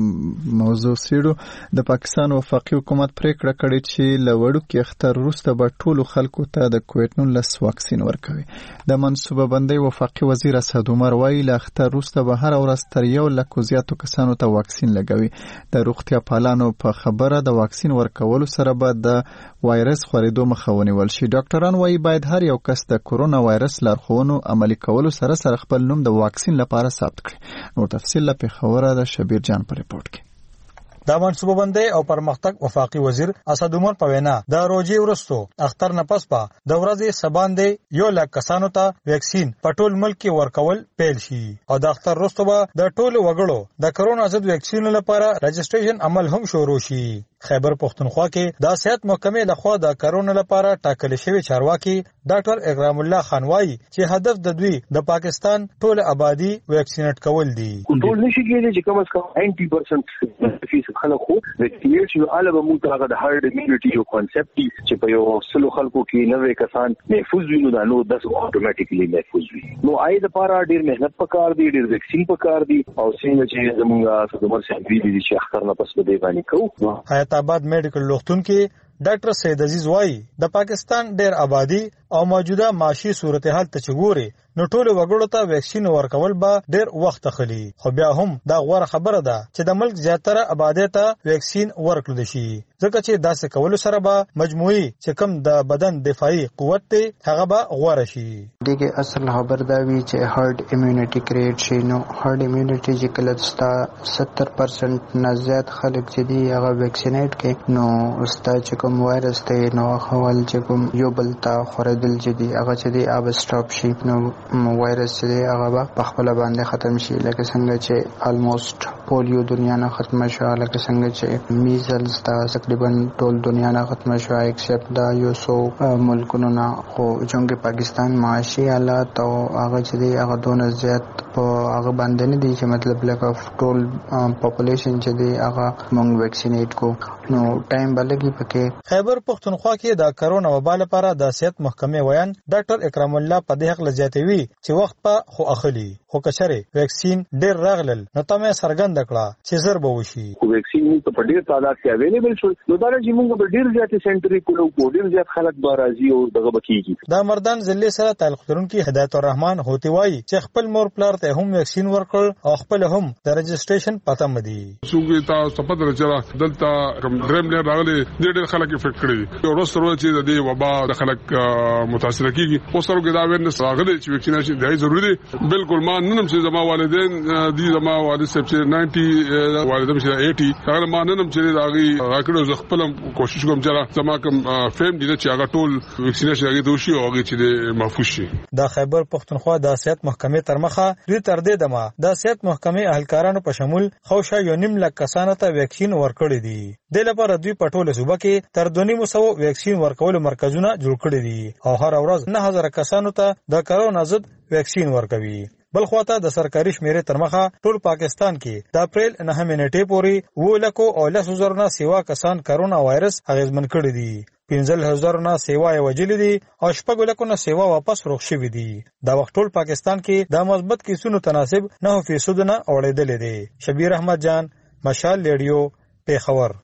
موضوع سیړو د پاکستان وفاقي حکومت پریکړه کړې چې له وړوکي اختر وروسته به ټولو خلکو ته د کووډ نولس واکسین ورکوي. د منصوبه بندۍ وفاقي وزیر اسد عمر وایي له اختر وروسته به هر ورځ تر یو لک زیاتو کسانو ته واکسین لګوي. د روغتیا پالانو په خبره د واکسین ورکولو سره به د وایرس خورېدو مخه ونیول شي. ډاکټران وایي باید هر یو کس د کرونا وایرس لارښوونو عملي کولو سره سره خپل نوم د واکسین لپاره ثبت کړي. نور تفصیل له خبره د شبیر جان په ریپورت کې. د منصوبه بندۍ او پرمختګ وفاقي وزیر اسد عمر په وینا د روزي ورستو اختر نه پس په د ورځې سباندې یو لک کسانو ته ویکسین په ټول ملک کې ورکول پیل شي او د اختر وروسته به د ټولو وګړو د کرونا ضد ویکسین لپاره رجسټریشن عمل هم شروع شي. خیبر پختونخوا کې د صحت محکمې لخوا د کرونا لپاره ټاکل شوی چارواکي ډاکټر اکرام الله خان وایي چې هدف د دوی د پاکستان ټول آبادی ویکسینټ کول دي. ټول نشي کېدای چې کم از کم نود پرسنټ فیصد خلک خو ویکسینیټ شي. علاوه موږ هغه د هارډ امیونټي یو کانسپټ چې په یو سلو خلکو کې نوې کسان محفوظ وي نو دا نو داس اتوماتیکلی محفوظ وي. نو آی د لپاره ډیر مهنت پکار دی، ډیر ویکسین پکار دی او څنګه چې زموږ صدمر صاحب ویلي دي چې اختر نه پس به دی باندې کوو. حیات آباد میډیکل لوختون کې ډاکټر سید عزیز وایي د پاکستان ډیر آبادی او موجوده معاشي صورتحال ته چګوري نو ټول وګړو ته ویکسین ورکول به ډیر وخت اخلي. خو بیا هم دا غوړه خبره ده چې د ملک زیاتره آبادی ته ویکسین ورکړل شي ځکه چې داسې کول سره به مجموعي چې کم د بدن دفاعي قوت ته هغه به غوړه شي. دغه اصل خبر دا وی چې هارد امیونټي کریټ شي. نو هارد امیونټي چې کله ستا ستر پرسنټ نه زیات خلک چې دی هغه ویکسینیټ کې نو ستا چې کوم وایرس ته نو خپل چې کوم یو بل ته خوردل چې دی هغه چې دی اب سټاپ شي نو وایرس چې هغه په خپل باندې ختم شي. لکه څنګه چې آلموست پولیو دنیا نه ختم شو، لکه څنګه چې میزلز دا تقریبا ټول دنیا نه ختم شو ایکسپټ دا یو سو ملکونو نه. خو چونکه پاکستان معاشي حالات او هغه چې دی هغه دونه زیات په هغه باندې نه دی چې مطلب لکه ټول پاپولیشن چې دی هغه مونږ ویکسینیټ کو نو ټایم بلګي پکې. خیبر پختونخوا کې د کرونا وبا لپاره د صحت محکمې ویان ډاکټر اکرام الله په دې حق لزیاتوي چې وخت په خو اخلي خو کچره ویکسین ډیر راغلل نو تمه سرګند کړه چې زر به وشي. ویکسین په ډیر تعداد کې اویلیبل شو نو دا چې موږ په ډیر زیات سنټري کولو کو ډیر زیات خلک به راځي او دغه بکیږي. د مردان ضلع سره تعلق لرونکي هدایت الرحمن هوتی وایي چې خپل مور پلار ته هم ویکسین ورکړ او خپل هم د رجسټریشن پته مدي. څنګه تاسو په درجه را دلته کوم دریم نه راغلي ډیر خلک افیکټ کړي او ورسره چې د دې وبا د خلک متاثر کیږي او سره کې دا ورنس راغلي چې ویکسینیشن دی ضروری دی. بالکل ما ننم چې زما والدین دي زما والد صاحب چې نوي والدین چې اسی هغه ما ننم چې داغي راکړو خپل کوشش کوم چې زما کوم فهم دي چې هغه ټول ویکسینیشن هغه دوشي او هغه چې محفوظ شي. د خیبر پختونخوا د صحت محکمې تر مخه دوی تر دې دمه د صحت محکمې اهلکارانو په شمول خوشا یو نیم لک کسانو ته ویکسین ورکړي دي. د لپاره دوی په ټوله صوبه کې تر دوه نیم سوه ویکسین ورکولو مرکزونه جوړ کړي دي او هر ورځ نه هزار کسانو ته د کرونا ضد ویکسین ورکوي. بل خواته د سرکاري شمیرې تر مخه ټول پاکستان کې د اپریل نهمې نیټې پورې اووه لکو او لس زره نه سیوا کسان کرونا وایرس اغیزمن کړي دي. پنځه هزار نه سیوا یې وجلې دي او شپږ لکو نه سیوا واپس روغ شوي دي. دا وخت ټول پاکستان کې د مثبت کیسونو تناسب نه فیصد نه اوړېدلې دي. شبیر احمد جان، مشال ریډیو، پیښور.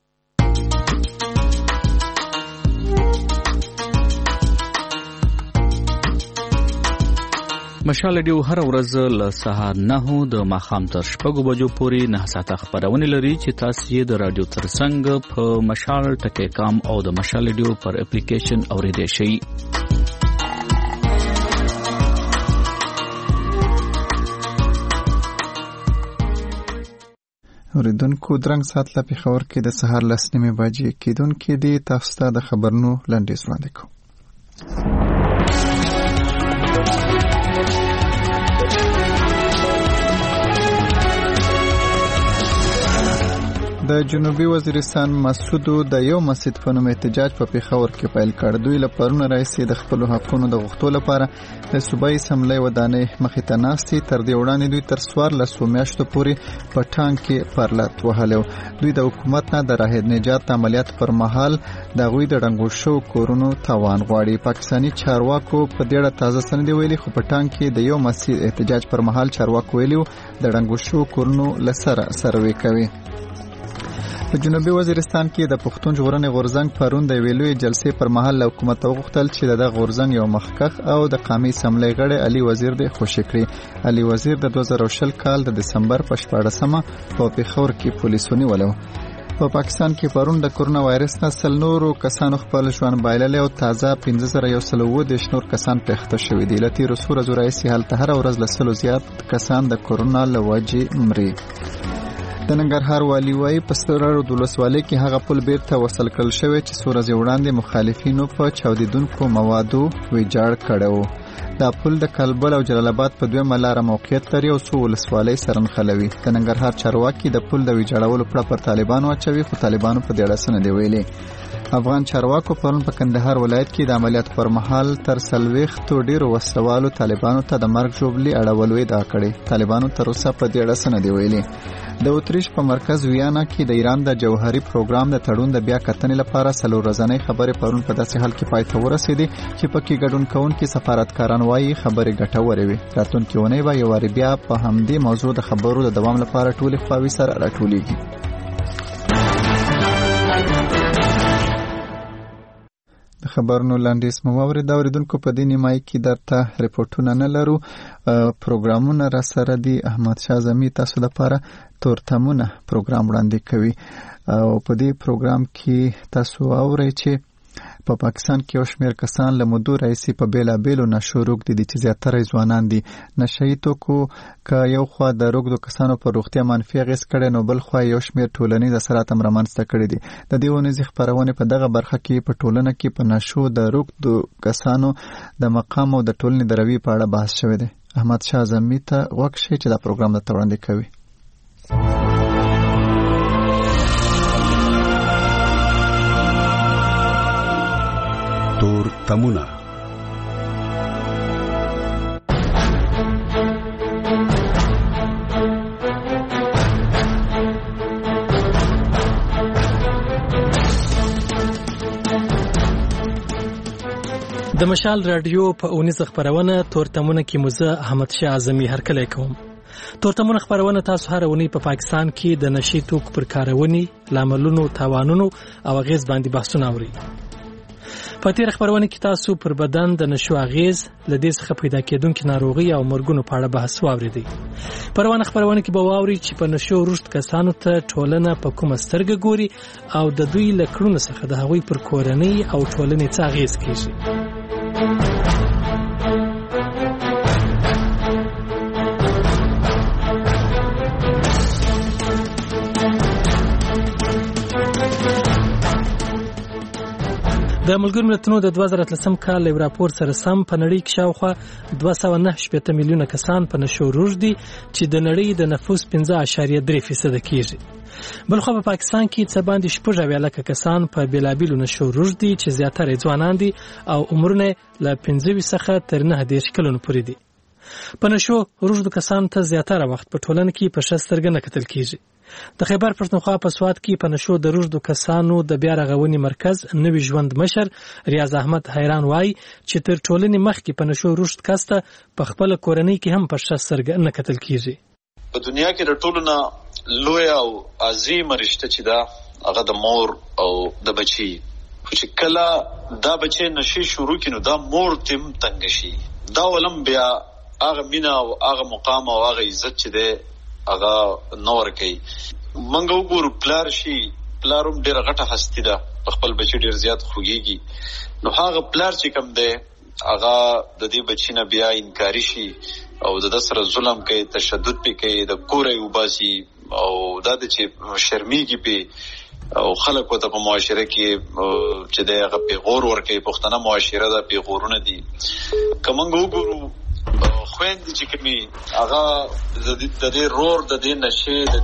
مشال ډیو هر ورځ له سهار نه د ماښام تر شپږو بجو پورې نه ساعته خبرونه لري چې تاسو یې د رادیو ترڅنګ په مشال ټکی کام او د مشال ډیو پر اپلیکیشن اوریدئ شئ. اوریدونکو درنګ سات لا پیښور کې د سهار لس نیمې بجې کېدونکې دي. تاسو ته د خبرونو لنډیز وړاندې کوم. د جنوبي وزیرستان مسعود د یو مسجد په نوم احتجاج په پیښور کې پیل کړ. دوی له پرونه راځي د خپل حقونو د غوښتلو لپاره د صوبایي اسمبلی ودانۍ مخې ته ناستي. تر دې وړاندې دوی تر څوارلسو میاشتو پورې په ټانک کې پرلط وهلو. دوی د حکومت نه د راه نجات عملیات پر مهال د غوی د ډنګو شو کورونو توان غواړي. پاکستاني چارواکو په دې اړه تازه سند ویلي، خو په ټانک کې د یو مسجد احتجاج پر مهال چارواکو ویلي د ډنګو شو کورونو لسره سروې کوي. په جنوبي وزیرستان کې د پښتون ژغورنې غورځنګ پرون د یوې لویې جلسې پر مهال له حکومت وغوښتل چې د دغه غورځنګ یو مخکښ او د قومي اسمبلی غړی علي وزیر د خوشي کړي. علي وزیر د دوه زره شل کال د دسمبر په شپاړسمه په پیښور کې پولیسو نیولی و. په پاکستان کې پرون د کورونا وایرس نه سل نورو کسانو خپل ژوند بایللی او تازه پنځه زره یو سل اووه دېرش نور کسان پېښته شوي دي. له تېرو څو ورځو راهیسې هلته هره ورځ له سلو زیات کسان د کورونا له وجې مري. د ننګرهار والي وایي په سرور د ولسوالۍ کې هغه پل بیرته وصل کړل شوی چې څو ورځې وړاندې مخالفینو په چاودیدونکو موادو ویجاړ کړی و. دا پل د کابل او جلال آباد په دویمه لاره موقعیت لري او څو ولسوالۍ سره نښلوي. د ننګرهار چارواکي د پل د ویجاړولو پړه پر طالبانو اچوي، خو طالبانو په دې اړه څه نه دي ویلي. افغان چارواکو پرون په کندهار ولایت کې د عملیات پر مهال تر څلوېښتو ډیرو وسلوالو طالبانو ته د مرګ ژوبلې اړولو ادعا کړې. طالبانو تر اوسه په دې اړه څه نه دي ویلي. د اتریش په مرکز ویانا کې د ایران د جوهري پروګرام د تړون د بیا کتنې لپاره څلور ورځنۍ خبرې پرون په داسې حال کې پای ته ورسېدې چې پکې ګډون کوونکي سفارتکاران وایي خبرې ګټورې وي. راتلونکې اونۍ به یو وارې بیا په همدې موضوع د خبرو د دوام لپاره ټولې خواوې سره راټولېږي. د خبرونو لاندیز مو واورید. اوریدونکو په دې نیمایي کې درته ریپورتونه نه لرو، پروګرامونه را سره دي. احمد شاه زمي تاسو لپاره تورتمونه پروګرام وړاندې کوي او په دې پروګرام کې تاسو اورئ چې په پا پاکستان کې یو شمېر کسان له مودو راهیسې په بېلابېلو نشو روږدي دي چې زیاتره یې ځوانان دي. نشه یي توکو که یو خوا د روږدو کسانو په روغتیا منفي اغېز کړی، نو بل خوا یو شمېر ټولنیز اثرات هم رامنځته کړي دي. د دې اونیزې خپرونې په دغه برخه کې په ټولنه کې په نشو د روږدو کسانو د مقام او د ټولنې د روي په اړه بحث شوی دی. احمد شاه زمي ته غوږ شئ چې دا پروګرام درته وړاندې کوي. تورتمونه. د مشال رادیو په اونیزه خبرونه تورتمونه کې موزه احمد شاه اعظمي هرکلی کوم. تورتمونه خبرونه تاسو هر اونۍ په پاکستان کې د نشي توکو پر کارونې، لاملونو، تاوانونو او اغیز باندې بحثونه اوري. په تیر خبرونه کې تاسو پر بدن د نشو اغیز، لدې څخه پیدا کېدونکې ناروغي او مرګونو په اړه بحث واوریدئ. پروانه خبرونه کې به واوري چې په نشو رشد کسانو ته ټولنه په کومه سترګه ګوري او د دوی له کړنو څخه د هغوی پر کورنۍ او ټولنې څه اغیز کیږي. د ملګرو ملتونو د دوه زره اتلسم کال یو راپور سره سم په نړۍ کې شاوخوا دوه سوه نهه شپېته میلیونه کسان په نشو روږدي دي چې د نړۍ د نفوس پنځه اعشاریه درې فیصده کېږي. بلخو په پاکستان کې څه باندې شپږ اویا لکه کسان په بېلابېلو نشو روږدي دي چې زیاتره یې ځوانان دي او عمرونه له پنځه ویشت څخه تر نهه دېرش کلونو پورې دي. په نشو روږدو کسانو ته زیاتره وخت په ټولنه کې په ښه سترګه نه کتل کېږي. د خیبر پښتونخوا په سوات کې په نشو د روږدو کسانو د بیا رغونې مرکز نوي ژوند مشر ریاض احمد حیران وایي چې تر ټولنې مخکې په نشو روږد کس ته په خپله کورنۍ کې هم په ښه سترګه نه کتل کېږي. په دنیا کې د ټولو نه لوی او عظیمه رشته چې ده هغه د مور او د بچي، خو چې کله دا بچی نشي شروع کړي نو دا مور ته هم تنګ شي. دا ولم بیا هغه مینه او هغه مقام او هغه عزت چې ده هغه نور کوي. منګه وګورو پلار شي، پلاروم ډیره غټه هستی ده، خپل بچی ډیر زیات خوږیږي، نو هغه پلار چې کم ده هغه د دې بچی نه بیا انکاری شي او د سره ظلم کوي، تشدد پې کوي، د کورې وباسي او دا د چې شرمېږي پې او خلک ورته په معاشره کې چې دی هغه پیغور ورکوي. پښتنه معاشره ده پیغورونه دي. که موږ وګورو خو خويند چې کمی هغه د دې رور د دې نشه د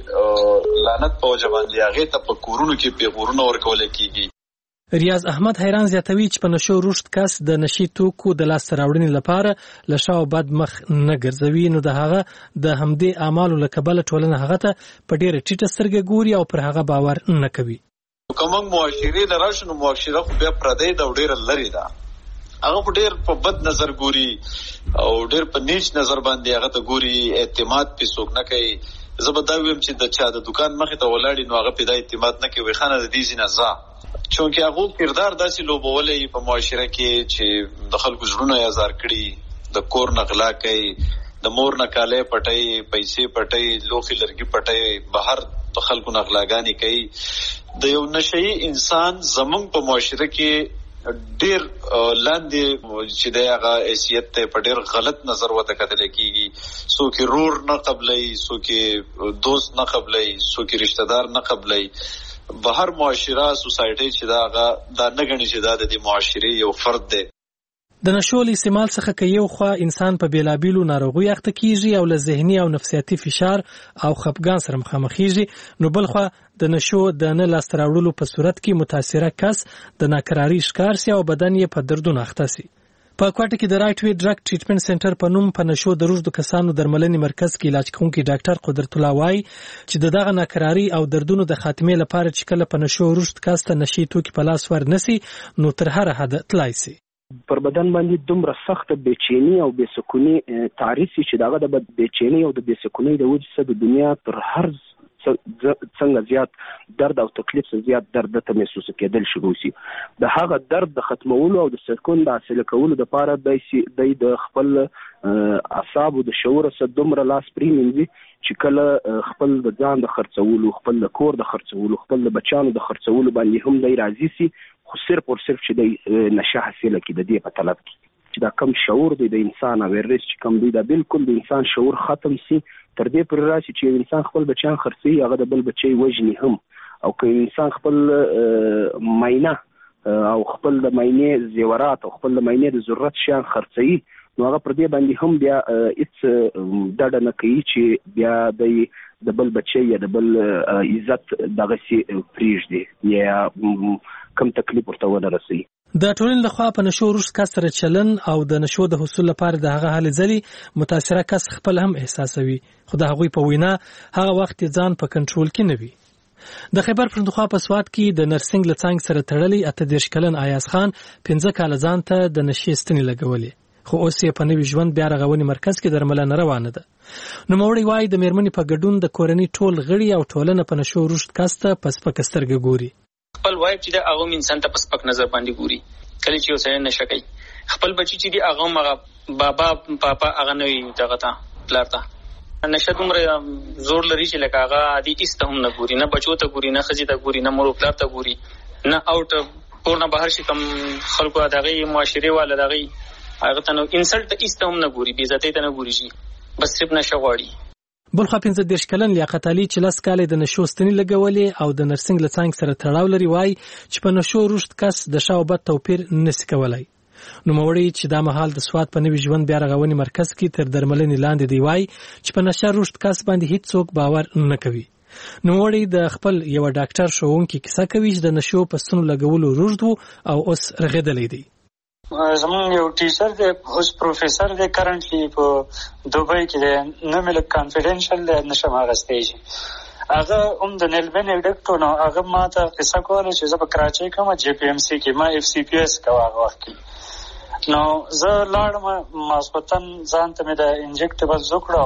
دې لعنت په وجه باندې هغه ته په کورونو کې پیغورونه ورکول کیږي. ریاض احمد حیران زیاتوي چې په نشو رشد کس د نشي توکو د لاس راوړنې لپاره لشاو بد مخ نه ګرځوي، نو د هغه د همدې اعمالو له کبله ټولنه هغه ته په ډیره ټیټه سترګه ګوري او پر هغه باور نه کوي. کومه معاشري لراشنو معاشره خو بیا پردی د ډیره لري ده، هغه په ډیر په بد نظر ګوري او ډیر په نیچ نظر باندې هغه ته ګوري، اعتماد په څوک نه کوي. زه به دا وایم چې د چا د دکان مخې ته ولاړی نو هغه په دای اعتماد نه کوي، خانه د دې زینزا چونکه هغه کردار داسې لوبولې په معاشره کې چې د خلکو ژوند یې ازار کړي، د کور نغلا کوي، د مور نه کاله پټي، پیسې پټي، لوخي لرګي پټي، بهر د خلکو نغلاګانی کوي. د یو نشئی انسان زمونږ په معاشره کې ډیر لاندې چې د هغه حیثیت ته په ډیر غلط نظر وته کتل کیږي، څوک رور نه قبلای، څوک دوست نه قبلای، څوک رشتہ دار نه قبلای. بهر معاشره سوسایټي چې دا هغه دا نه غني چې دا د معاشري یو فرد دی. د نشول استعمال څخه کې یو خوا انسان په بیلابیلو ناروغي اخته کیږي او له ذهني او نفسیاتي فشار او خپګان سره مخامخ کیږي، نو بل خوا د نشو د نه لاس راوړلو په صورت کې متاثره کس د ناکراری ښکار سي او بدن یې په دردونو اخته سي. په کوټه کې د رائټ وی ډرګ ټریټمنټ سنټر په نوم په نشو د روزو کسانو درملنې مرکز کې علاج کوونکی ډاکټر قدرت الله وای چې د دغه ناکراری او دردونو د خاتمې لپاره چې کله په نشو روزو کاسته نشي توکي په لاس ور نسی نو تر هر حد تلای سي. پر بدن باندې دومره سخت بېچینی او بېسکونی تعریف چې داغه د بېچینی او د بېسکونی د وجې څخه د دنیا پر هر څنګه زیات درد او تکلیف څخه زیات درد ته محسوس کېدل شروع شي. د هغه درد د ختمولو او د سکون د حاصل کولو لپاره د خپل اعصاب او د شعور سره دومره لاس پریمنځي چې کله خپل د ځان د خرڅولو، خپل د کور د خرڅولو، خپل د بچانو د خرڅولو باندې هم دی راضي سي، خو صرف او صرف چې د نشه حاصله کې د دې په طلب کې چې دا کم شعور دی د انسان اویرنس چې کم دی دا بالکل د انسان شعور ختم سي. تر دې پر راشي چې انسان خپل بچان خرڅي، هغه د بل بچي وژني هم، او که انسان خپل ماینه او خپل د ماینې زیورات او خپل د ماینې د ضرورت شیان خرڅي، نو هغه پر دې باندې هم بیا هیڅ ډډه نه کوي چې بیا د بل بچي یا د بل عزت دغه سي پریږدي یا کم تکلیف ورته ونه رسي. د ټولنې لخوا په نشو روز کس سره چلن او د نشو د حصول لپاره د هغه حل ځلي متاثره کس خپل هم احساسوي، خو د هغوی په وینا هغه وخت ځان په کنټرول کې نه وي. د خیبر پښتونخوا په سوات کې د نرسنګ له څنګ سره تړلې اته دېرش کلن ایاز خان پنځه کاله ځان ته د نشې ستنې لګولې، خو اوس یې په نوي ژوند بیا رغونې مرکز کې درملنه روانه ده. نوموړی وایي د میرمنې په ګډون د کورنۍ ټول غړي او ټولنه په نشو روز کاسته په سپکه سترګه ګوري. خپل وایي چې د هغه انسان ته په سپک نظر باندې ګوري، کله چې وسه نشه کوي خپل بچی چې دی هغه مغه بابا پاپا هغه نوې دغه تا پلارتا نشه دومره زور لري چې لکه هغه عادي ایسته هم نه ګوري، نه بچو ته ګوري، نه خځې ته ګوري، نه مور پلار ته ګوري، نه اوټ کور نه بهر شي کم خلکو دغه معاشري والا دغه هغه ته نو انسلټ ایسته هم نه ګوري، بې عزتۍ ته نه ګوري شي، بس صرف نشه غواړي. بل خو پنځه دېرش کلن لیاقت علي چې لاس کاله د نشو ستنې لګولې او د نرسنګ له څنګ سره تړاو لري وایي چې په نشو رشد کس د شا او بد توپیر نشي کولای. نوموړی چې دا مهال د سوات په نوي ژوند بیا رغونې مرکز کې تر درملنې لاندې دی وایي چې په نشه رشد کس باندې هیڅ څوک باور نه کوي. نوموړی د خپل یو ډاکټر ښوونکي کیسه کوي چې د نشو په سنو لګولو روږد او اوس رغېدلی دی. زمون یو ټیچر دی، اوس پروفیسر دی، کرنټلی په دوبۍ کې دی، نه مې لږ کانفیډنشل دی، نشم اخیستی شي. هغه هم د نیلبن ډاکټر نو هغه ما ته قصه کوله چې زه په کراچۍ کې ما جی پی ایم سی کې ما اف سی پی اس کوه هغه وخت کې، نو زه لاړم ماسپتن ځان ته مې د انجکټیبلز وکړه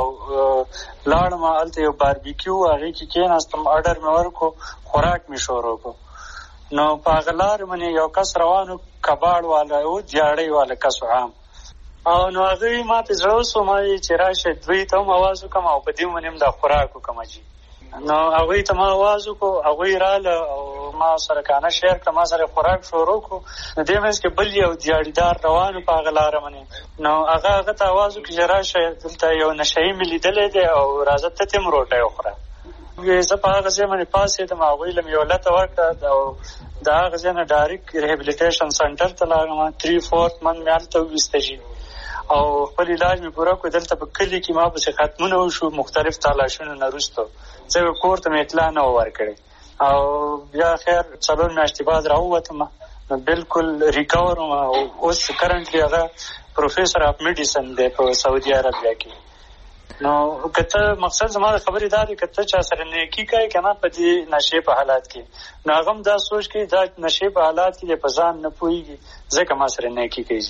او لاړم هلته یو باربیکیو هغې کې کېناستم، اډر مې ورکړو، خوراک مې شروع کړو. نو په هغه لار باندې یو کس روانو، کباړ والا و، دیاړۍ والا کس عام، او نو هغوی ما پې زړه وسو، ما چې راشه دوی ته هم اواز وکړم او په دې باندې هم دا خوراک وکړم جي. نو هغوی ته ما اواز وکړو، هغوی راله او ما سره کانه شیر کړه، ما سره خوراک شروع کړو. نو دې منځ کې بل یو دیاړیدار روانو په هغه لاره باندې، نو هغه هغه ته اواز وکړي چې راشه دلته یو نشهیي مې لیدلی دی او راځه ته تې هم روټۍ وخوره. زه په هغه ځای باندې پاڅېدم، هغوی له مې یو لته ورکړه او د هغه ځای نه ډایرکټ ریهیبلیټیشن سنټر ته لاړم. تھری فورت منت مې هلته وویسته شي او خپل علاج مې پوره کړ. دلته په کلي کې ما پسې ختمونه وشو، مختلف تلاشونه نه وروسته زه کور ته مې اطلاع نه ورکړې او بیا خیر څلور میاشتې بعد راووتم، بالکل ریکور وم او اوس کرنټلی هغه پروفیسر اف میډیسن دی په سعودي عربیا کې. نو کته مقصد زما د خبرې دا دی کته چا سره نیکی کوي کنه په دې نشې په حالات کې، نو هغه دا سوچ کوي دا نشې په حالات کې په ځان نه پوهیږي ځکه ما سره نیکی کوي.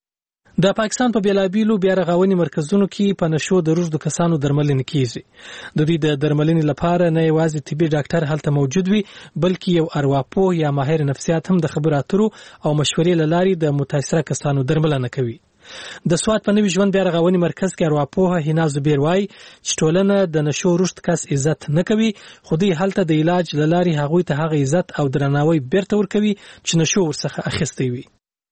د پاکستان په بیلابیلو بیا رغونې مرکزونو کې په نشو د روږدو کسانو درملنه کیږي. د دوی د درملنې لپاره نه یوازې طبي ډاکټر هلته موجود وي بلکې یو ارواپوه یا ماهر نفسیات هم د خبرو اترو او مشورې له لارې د متاثره کسانو درملنه کوي. د سوات په نوي ژوند بیا رغونې مرکز کې ارواپوه هینا زبیر وایي چې ټولنه د نشو رشد کس عزت نه کوي، خو دوی هلته د علاج له لارې هغوی ته هغه عزت او درناوی بیرته ورکوي چې نشو ورڅخه اخیستی وي.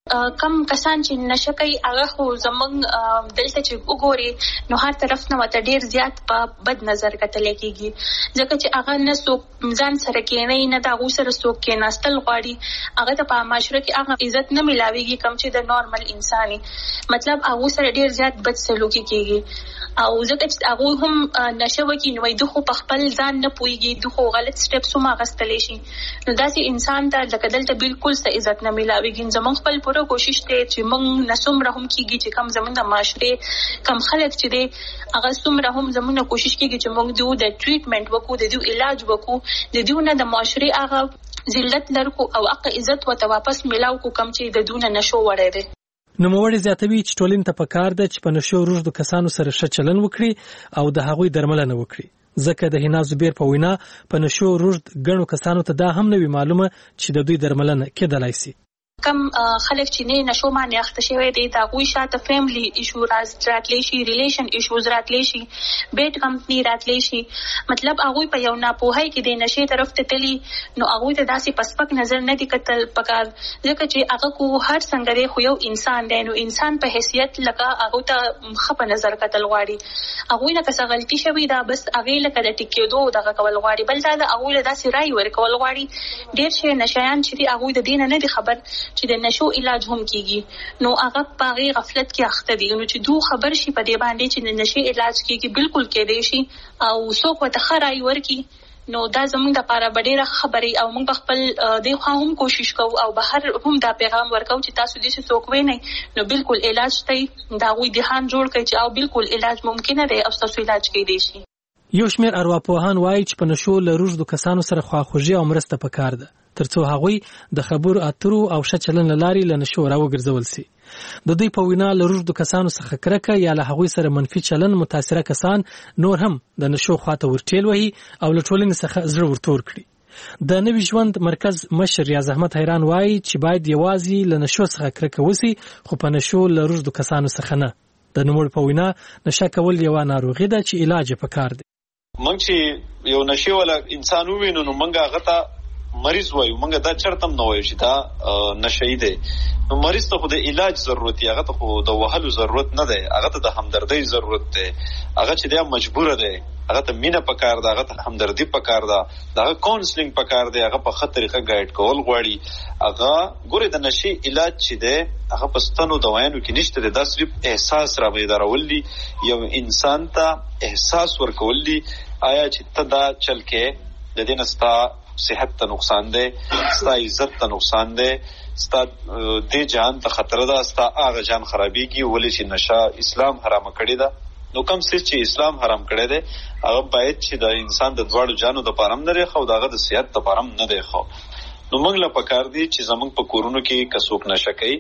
کم کسان چې نشه کوي هغه خو زمونږ دلته چې وګوري نو هر طرف نه وته ډیر زیات په بد نظر کتل کېږي، ځکه چې هغه نه څوک ځان سره کېنی نه د هغو سره څوک کېناستل غواړي، هغه ته په معاشره کې هغه عزت نه میلاویږي کوم چې د نارمل انساني، مطلب هغو سره ډیر زیات بد سلوکي کېږي. او ځکه چې هغه هم نشه وکړي نو دوی خو په خپل ځان نه پوهېږي، دوی خو غلط سټپس هم اخیستلی شي، نو داسې انسان ته لکه دلته بالکل څه عزت نه میلاویږي. زموږ خپل پوره کوشش دی چې موږ نه څومره هم کېږي چې کم زموږ د معاشرې کم خلک چې دی هغه څومره هم زموږ کوشش کېږي چې موږ دوی د ټریټمنټ وکړو، د دوی علاج وکړو، د دوی نه د معاشرې هغه ذلت لرکو او هغه عزت ورته واپس میلاو کو کم چې د دوی نه نشو وړی دی. نوموړی زیاتوي چې ټولنې ته پکار ده چې په نشو روږدو کسانو سره ښه چلن وکړي او د هغوی درملنه وکړي، ځکه د هینا زبیر په وینا په نشو روږد ګڼو کسانو ته دا هم نه وي معلومه چې د دوی درملنه کېدلی سي. کم خلک چې نه نشو باندې اخته شوی دی دا غوي شاته فیملی ایشو راتلی شي، ریلیشن ایشوز راتلی شي، بیٹ کمپنی راتلی شي، مطلب هغه په یو ناپوهی کې د نشي طرف ته تلی نو هغه ته داسې پسپک نظر نه دی کتل پکار، ځکه چې هغه کو هر څنګه دی خو یو انسان دی، نو انسان په حیثیت لکه هغه ته خپ نظر کتل غواړي، هغه نه کس غلطی شوی دا بس هغه لکه د ټیکېدو دغه کول غواړي، بل دا هغه له داسې رائے ورکول غواړي. ډیر شي نشایان چې دی هغه د دین نه دی خبر چې د نشو علاج هم کیږي، نو هغه په غفلت کې اخته دي، نو چې دوه خبر شي په دې باندې چې د نشي علاج کیږي بالکل کېدی شي او څوک وته خړای ورکی، نو دا زموږ د لپاره ډېره خبرې او موږ خپل د خو هم کوشش کوو او بهر هم دا پیغام ورکو چې تاسو دې څوک وینئ نو بالکل علاج ته دا غوي دهان جوړ کړئ چې او بالکل علاج ممکن دی او تاسو علاج کېدی شي. یو شمېر ارواپوهان وایي چې په نشو له روږدو کسانو سره خواخوږي او مرسته پکار ده ترڅو هغوی د خبرو اترو او ښه چلن له لارې له نشو راوګرځول سي. د دوی په وینا له روږدو کسانو څخه کرکه یا له هغوی سره منفي چلن متاثره کسان نور هم د نشو خواته ورټیل وهي او له ټولنې څخه زړه ورتور کړي. د نوي ژوند مرکز مشر ریاض احمد حیران وایي چې باید یوازې له نشو څخه کرکه وسی خو په نشو له روږدو کسانو څخه نه. د نوموړي په وینا نشه کول یوه ناروغي ده چې علاج یې پکار دی. موږ چې یو نشي ولا انسان ووینو نو موږ هغه ته مریض وایو، موږ دا چرته نه وایو چې دا نشئی دی، نو مریض ته خو د علاج ضرورت دی، هغه ته خو د وهلو ضرورت نه دی، هغه ته د همدردۍ ضرورت دی، هغه چې دی مجبور دی، هغه ته مینه پکار ده، هغه ته همدردي پکار ده، هغه کاونسلینګ پکار دی، هغه په خطر طریقه ګایډ کول غواړي. هغه ګوره د نشي علاج چې دی هغه په ستنو دوايانو کې نشته دی، دا صرف احساس را بیدارول دي، یو انسان ته احساس ورکول دي آیا چې ته دا چل کې د دې نستا صحت ته نقصان دی، ستا عزت ته نقصان دی، ستا دې جان ته خطر ده، ستا هغه جان خرابېږي، ولې چې نشه اسلام حرام کړی ده. نو کوم څه چې اسلام حرام کړی دی هغه باید چې د انسان د دواړو جانو د پاره نه دی خو دغه د صحت د پاره نه دی خو. نو موږ له پکار دی چې زمونږ په کورونو کې کڅوک نشه کوي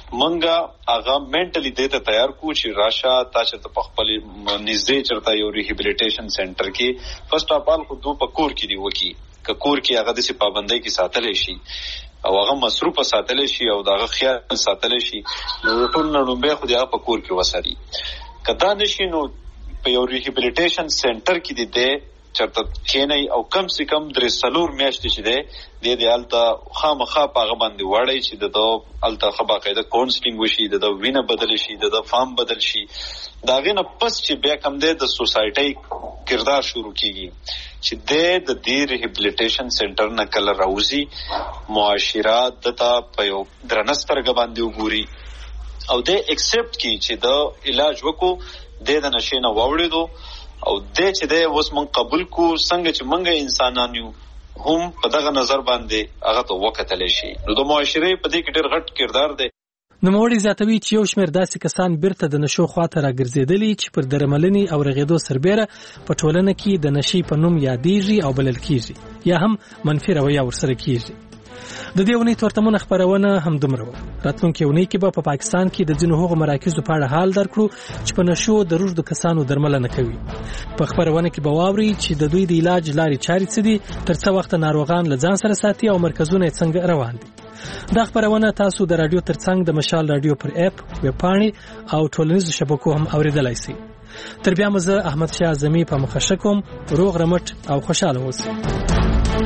موږ هغه منټلی دې ته تیار کو چې راشه تاسو ته په خپل نږدې چرته یو ریهابلیټیشن سنټر کې فرست اف آل خو دوه په کور کې دی وکی ک کور کې هغه د پابندۍ کې ساتل شي او هغه مصروف ساتل شي او دغه خیال ساتل شي، نو ټول نړۍ به خو دغه په کور کې وسري. کدا نشي نو په یو ریهابلیټیشن سنټر کې دی د چرته کینای او کم سے کم درې سلور میاشتې چې دی د دې الته خامخا پاغه باندې وړي چې د الته خبا قاعده کاونسلینګ وشي، د وینه بدل شي، د فارم بدل شي، دا غنه پس چې بیا کم دی د سوسایټي کردار شروع کیږي چې د د دې ریهابلیټیشن سنټر نه کله راوځي معاشره دته په یو درنسترګ باندې وګوري، او د ایکسپټ کی چې د علاج وکړو د د نشې نه ووړېدو او د چې د اوس مونږ قبول کو څنګه چې مونږ انسانان یو هم په دغه نظر باندې هغه ته وکتل شي. نو د معاشري په دې کې ډېر غټ کردار دی. نوموړي زیاتوي چې یو شمېر داسې کسان بیرته د نشو خواته راګرځېدلي چې پر درملنې او رغېدو سربېره په ټولنه کې د نشې په نوم یادېږي او بلل کېږي یا هم منفي رویه ورسره کېږي. د دې ونې تورتمونه خبرونه هم دومره وه. راتلونکې ونې کې به په پاکستان کې د ځینو هغو مراکزو په اړه حال درکړو چې په نشو د روږدو کسانو درملنه کوي. په خبرونه کې به واوري چې د دوی د علاج لارې چارې څه دي، تر څه وخته ناروغان له ځان سره ساتي او مرکزونه یې څنګه روان دي. دا خبرونه تاسو د رادیو ترڅنګ د مشال رادیو پر اپ، ویب پاڼې او ټولنیزو شبکو هم اوریدلای شئ. تر بیا مزه احمد شاه زمي په مخه کوم. روغ رمټ او خوشاله اوسئ.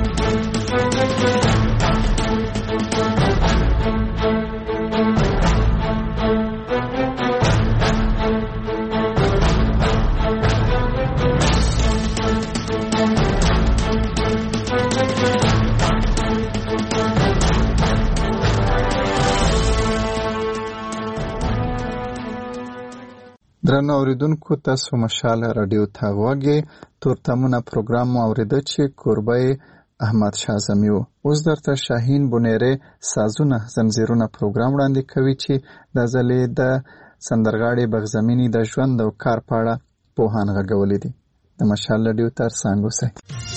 درنو اوریدونکو، تاسو مشال رادیو ته غوږی. تورتمونه پروګرام مو اوریده چې کوربه احمد شاه زمي و. اوس درته شاهین بونیره سازونه زنځیرونه پروګرام وړاندې کوي چې د ځلې د سندرغاړي بغزمینی د ژوند او کار په اړه پوهان غږولې دي. د مشال رادیو ترڅنګ اوسئ.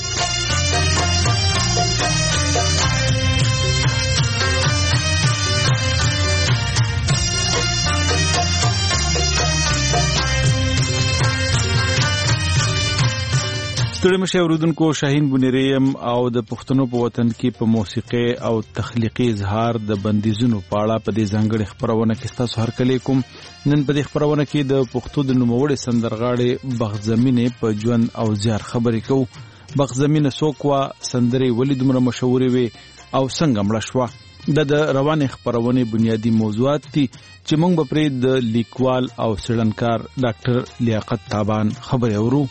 ستړي مشه اوریدونکو، شاهین بونیریم او د پښتنو په وطن کې په موسیقي او تخلیقي اظهار د بندیزونو په اړه په دې ځانګړي خبرونه کې تاسو هرکلی کوم. نن په دې خبرونه کې د پښتو د نوموړي سندرغاړي بغزمینې په ژوند او زیار خبرې کوو. بغزمینه څوک وه، سندرې ولې دومره مشهورې وې او څنګه مړه شوه؟ دا د روانې خبرونې بنیادی موضوعات دي چې موږ به پرې د لیکوال او څېړنکار ډاکټر لیاقت تابان خبرې اورو.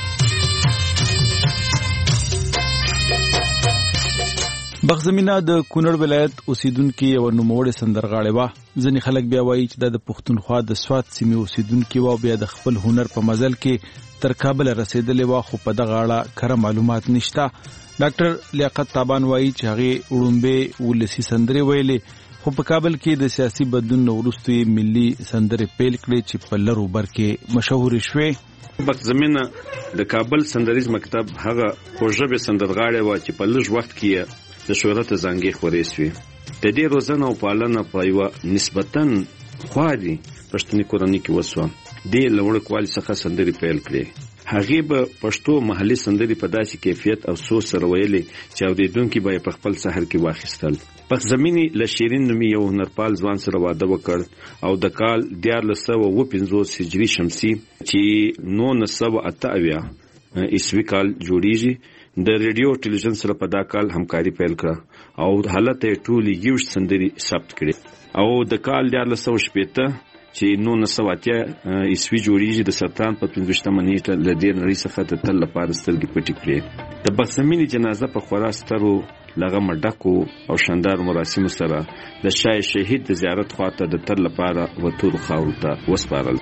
بغزمینه د کونړ ولایت اوسیدونکي یو نوموړی سندرغاړی وه. ځینې خلک بیا وایي چې دا د پښتونخوا د سوات سیمې اوسیدونکي وه او بیا د خپل هنر په مزل کې تر کابل رسېدلې وه، خو په دغه اړه کره معلومات نشته. ډاکټر لیاقت تابان وایي چې هغې وړومبې ولسي سندرې ویلې، خو په کابل کې د سیاسي بدلون نه وروسته یې ملي سندرې پیل کړې چې په لرو بر کې مشهورې شوې. بغزمینه د کابل سندریز مکتب هغه خوږژبې سندرغاړی وه چې په لږ وخت کې د شهرت زانګې خورې سوې. د دې روزنه او پالنه په یوه نسبتاً خوادي پښتني کورنۍ کې وسوه. دې له وړوکوالي څخه سندرې پیل کړې. هغې به پښتو محلي سندرې په داسې کیفیت او سوچ سره ویلې چې اورېدونکي به یې په خپل سحر کې واخیستل. بغزمینې له شیرین نومي یو هنرپال ځوان سره واده وکړ او د کال دیارلس سوه اووه پنځوس هجري شمسي چې نولس سوه اته اویا عیسوي کال جوړیږي د ریډیو ټلویزیون سره په دا کال همکاري پیل کړه او حالت یې ټولې یوش سندرې ثبت کړې او د کال دیارلس سوه شپېته چې نولس سوه اتیا عیسوي جوړیږي د سرطان په پنځویشتمه نیټه له دې نړۍ څخه د تل لپاره سترګې پټې کړې. د بغزمینې جنازه په خورا سترو لغمه ډکو او شاندار مراسمو سره د شاه شهید د زیارت خواته د تل لپاره وتورو خاورو ته وسپارل.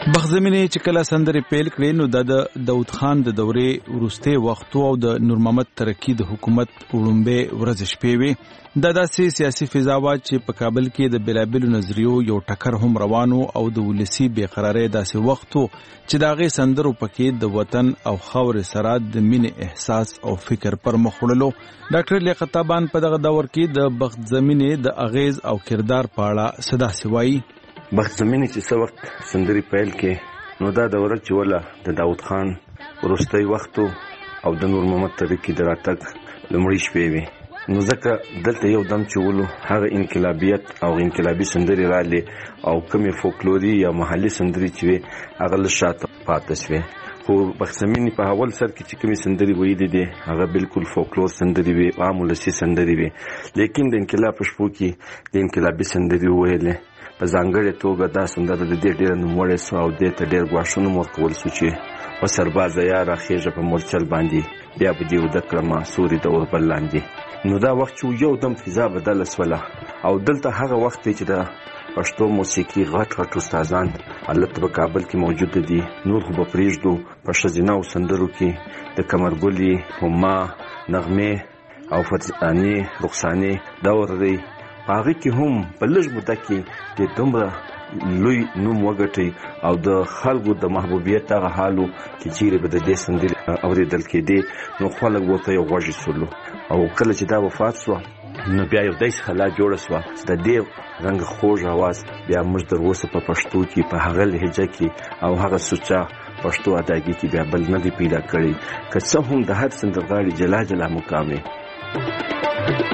بخزمینه چې کله سندرې پیل کړې نو د داود خان د دورې وروسته وختو او د نور محمد ترکی د حکومت وړاندې ورځ شپې وي د داسې سیاسي فضا وا چې په کابل کې د بلابل نظریو یو ټکر هم روانو او د ولسی بیقراری داسې وختو چې داغه سندرو پکې د وطن او خاور سره د مين احساس او فکر پر مخ وړلو ډاکټر لیاقت تابان په دغه دور کې د بخزمینه د اغیز او کردار په اړه صدا سوای بخزمینه چې څو وخت سندري پیل کې نو دا دوره چې ولا د داود خان ورستۍ وختو او د نور محمد ترکی دراتک لمړی شپې وي نو ځکه دلته یو دم چولو هغه انقلابیت او انقلابی سندري رالي او کومه فولکلوري یا محلي سندري چې هغه له شاته پاتې شوه خو بخزمینه په اول سر کې چې کومه سندري ویلې دي هغه بالکل فولکلور سندري وي عامه لسی سندري وي لیکن د انقلاب په شپو کې د انقلابی سندري ویلې په ځانګړې توګه دا سندره د دې ډېر نوموړې سو او د ته ډېر غواړښتونه ورکول شو چې وسرباز یاره خېژه په مورچل باندې بیا به دیو د کلمه سوري د اوربل لاندې نو دا وخت چې یو دم فضا بدله سوله او دلته هغه وخت چې د پښتو موسیقي غټ غټ استادان البته په کابل کې موجود دي نور خو په پریږدو په شزینه او سندرو کې د کمرګلی هما نغمه او فتحانی رخصانی دور دی هغه کې هم په لږ مده کې د دومره لوی نوم وګټي او د خلکو د محبوبیت هغه حالو چې چیرې به د دې سندري اوریدل کېدی نو خلک ورته یو غوږی سولو او کله چې دا وفات شو نو بیا یو داسې حالات جوړ شو د دې رنګ خوږ आवाज بیا موږ در اوسه په پښتو کې په هغه لهجه کې او هغه سوچا پښتو اداګي کې بیا بل نه دی پیدا کړی که څه هم د هر سندرغاړي جلا جلا مقام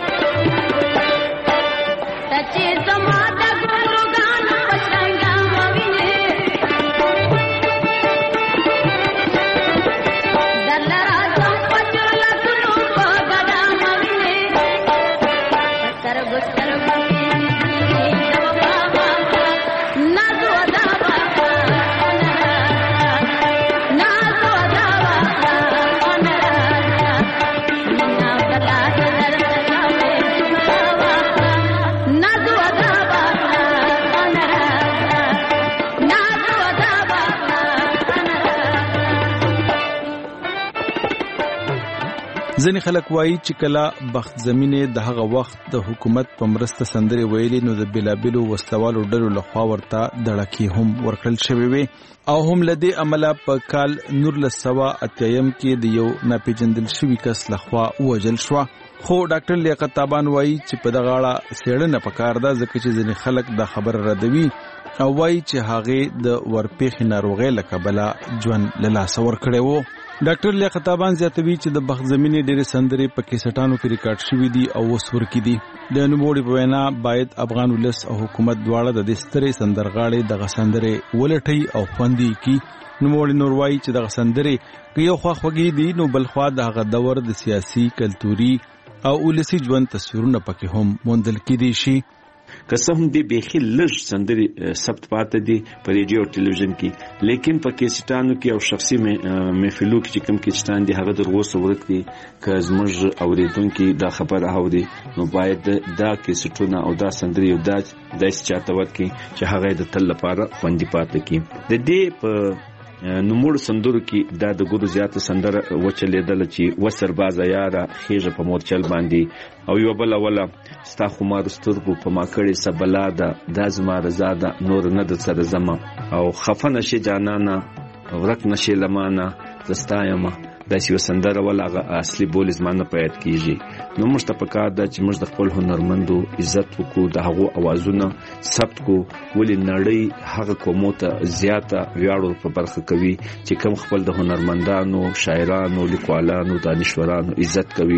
ځینې خلک وایي چې کله بخت زمینه د هغه وخت د حکومت په مرسته سندري ویلي نو د بلابلو وسوالو ډلو لخوا ورته دړکی هم ورکړل شوی وي او هم لدی عمله په کال نور لسوا اتیم کې د یو ناپیژندل شوی کس لخوا وجل شو خو ډاکټر لیاقت تابان وایي چې په دغه اړه سیړنه پکار ده ځکه چې ځینې خلک د خبر ردوي او وایي چې هغه د ورپېخ ناروغي لکبلا ژوند للاس ور کړي وو ډاکټر لیاقت تابان زیاتوي چې د بخت زمینه ډېر سندري په کیسټانو کې ریکارډ شوې دي او وسور کې دي د نوموړي په وینا باید افغان ولس او حکومت دواړه د دې ستري سندرغاړي د غسندري ولټي او خوندي کی نوموړي نور وایي چې د غسندري کې یو خوا خوږی دي نو بل خوا د هغه دور د سیاسي کلتوري او ولسی ژوند تصویرونه پکې هم موندل کېدي شي که څه هم دې بیخي لږ سندري ثبت پاتې دي په ریډیو او ټلویزیون کې لیکن په کیسټانو کې او شخصي محفلو کې چې کوم کیسټان دي هغه دروغ ورک دي که زموږ اوریدونکو دا خبره اوري نو باید دا کیسټونه او دا سندري او دا داسې چاته ورکړي چې هغه د تل لپاره خوندي پاتې کړي د دې په نوموړ سندرو کې دا د ګورو زیاته سندره وچلیدل چې وسرباز یاره خېژه په مورچل باندې او یو بل ولا ستا خمار سترګو په ما کړي سبلا ده د زما رضا ده نور نه د سره زما او خفنه شي جانانا ورک نشي لمانه زستایما داسې وسندره ولغه اصلي بول زمانه پیدا کیږي نو موږ ته پکار ده چې موږ د خپل هنرمندو عزت وکړو د هغو اوازونه ثبت کو ولې نړۍ هغه کومو ته زیاته ویاړو په برخه کوي چې کوم خپل د هنرمندانو شاعرانو لیکوالانو دانشورانو عزت کوي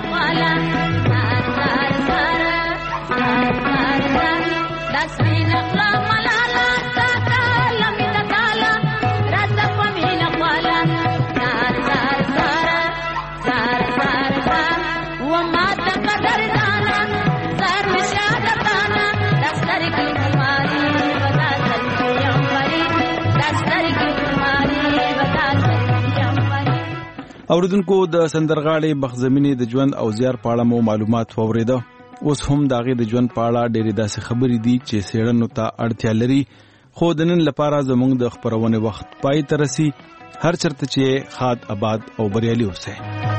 اوریدونکو د سندرغاړي بخزمینه د ژوند او زیار په اړه مو معلومات ووریده اوس هم داغه د ژوند په اړه ډېرې داسې خبرې دي چې سیړنو ته اړتیا لري خو د نن لپاره زموږ د خبرونه وخت پای ته رسي. هر چرته چې خاد آباد او بریالي اوسئ.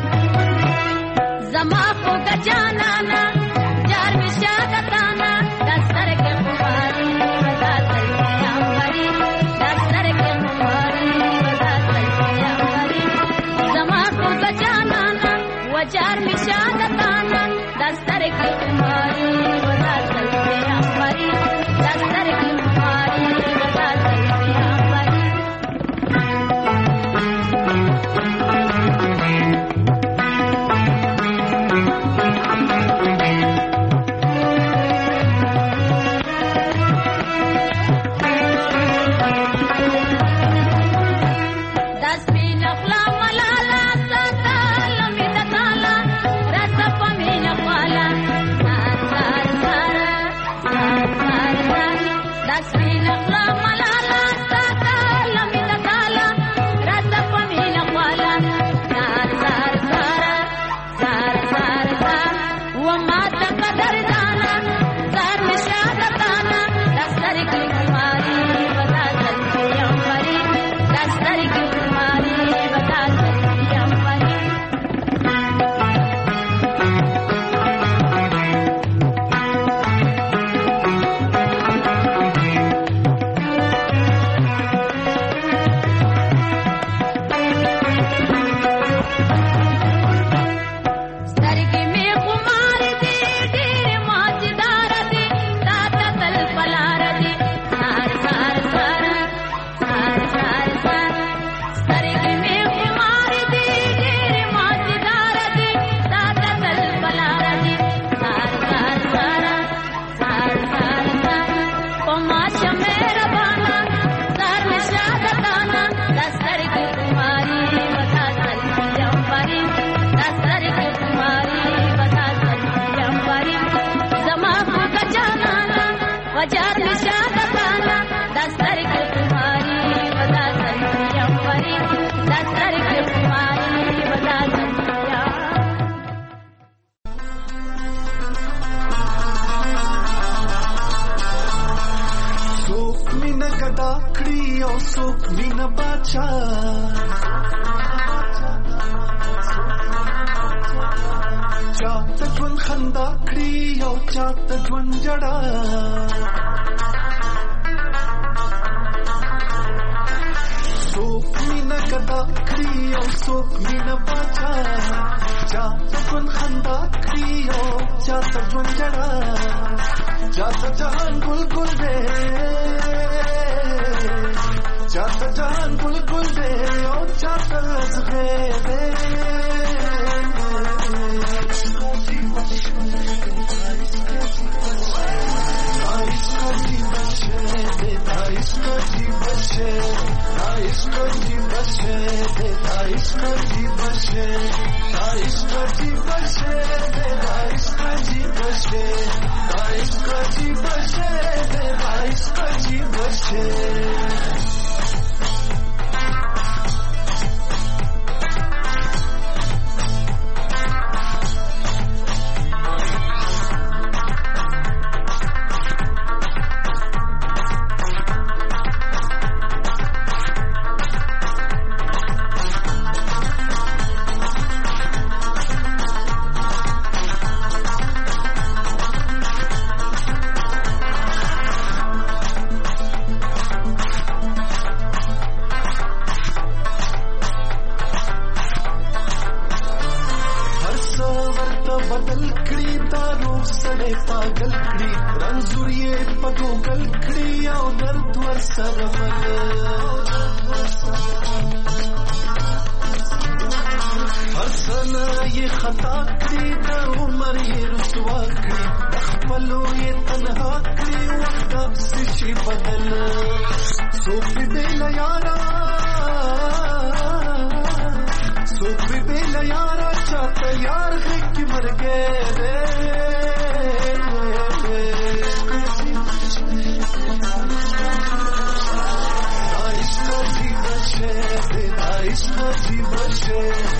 زما خو گجانانا جار می شادتانا دستر کے خواری ودا تلیا مری دستر کے خواری ودا تلیا مری زما خو گجانانا وجار می شادتانا دستر کے خواری ودا تلیا مری دستر کے خواری ودا تلیا مری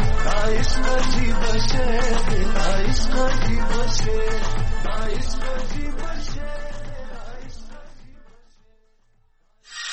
Ice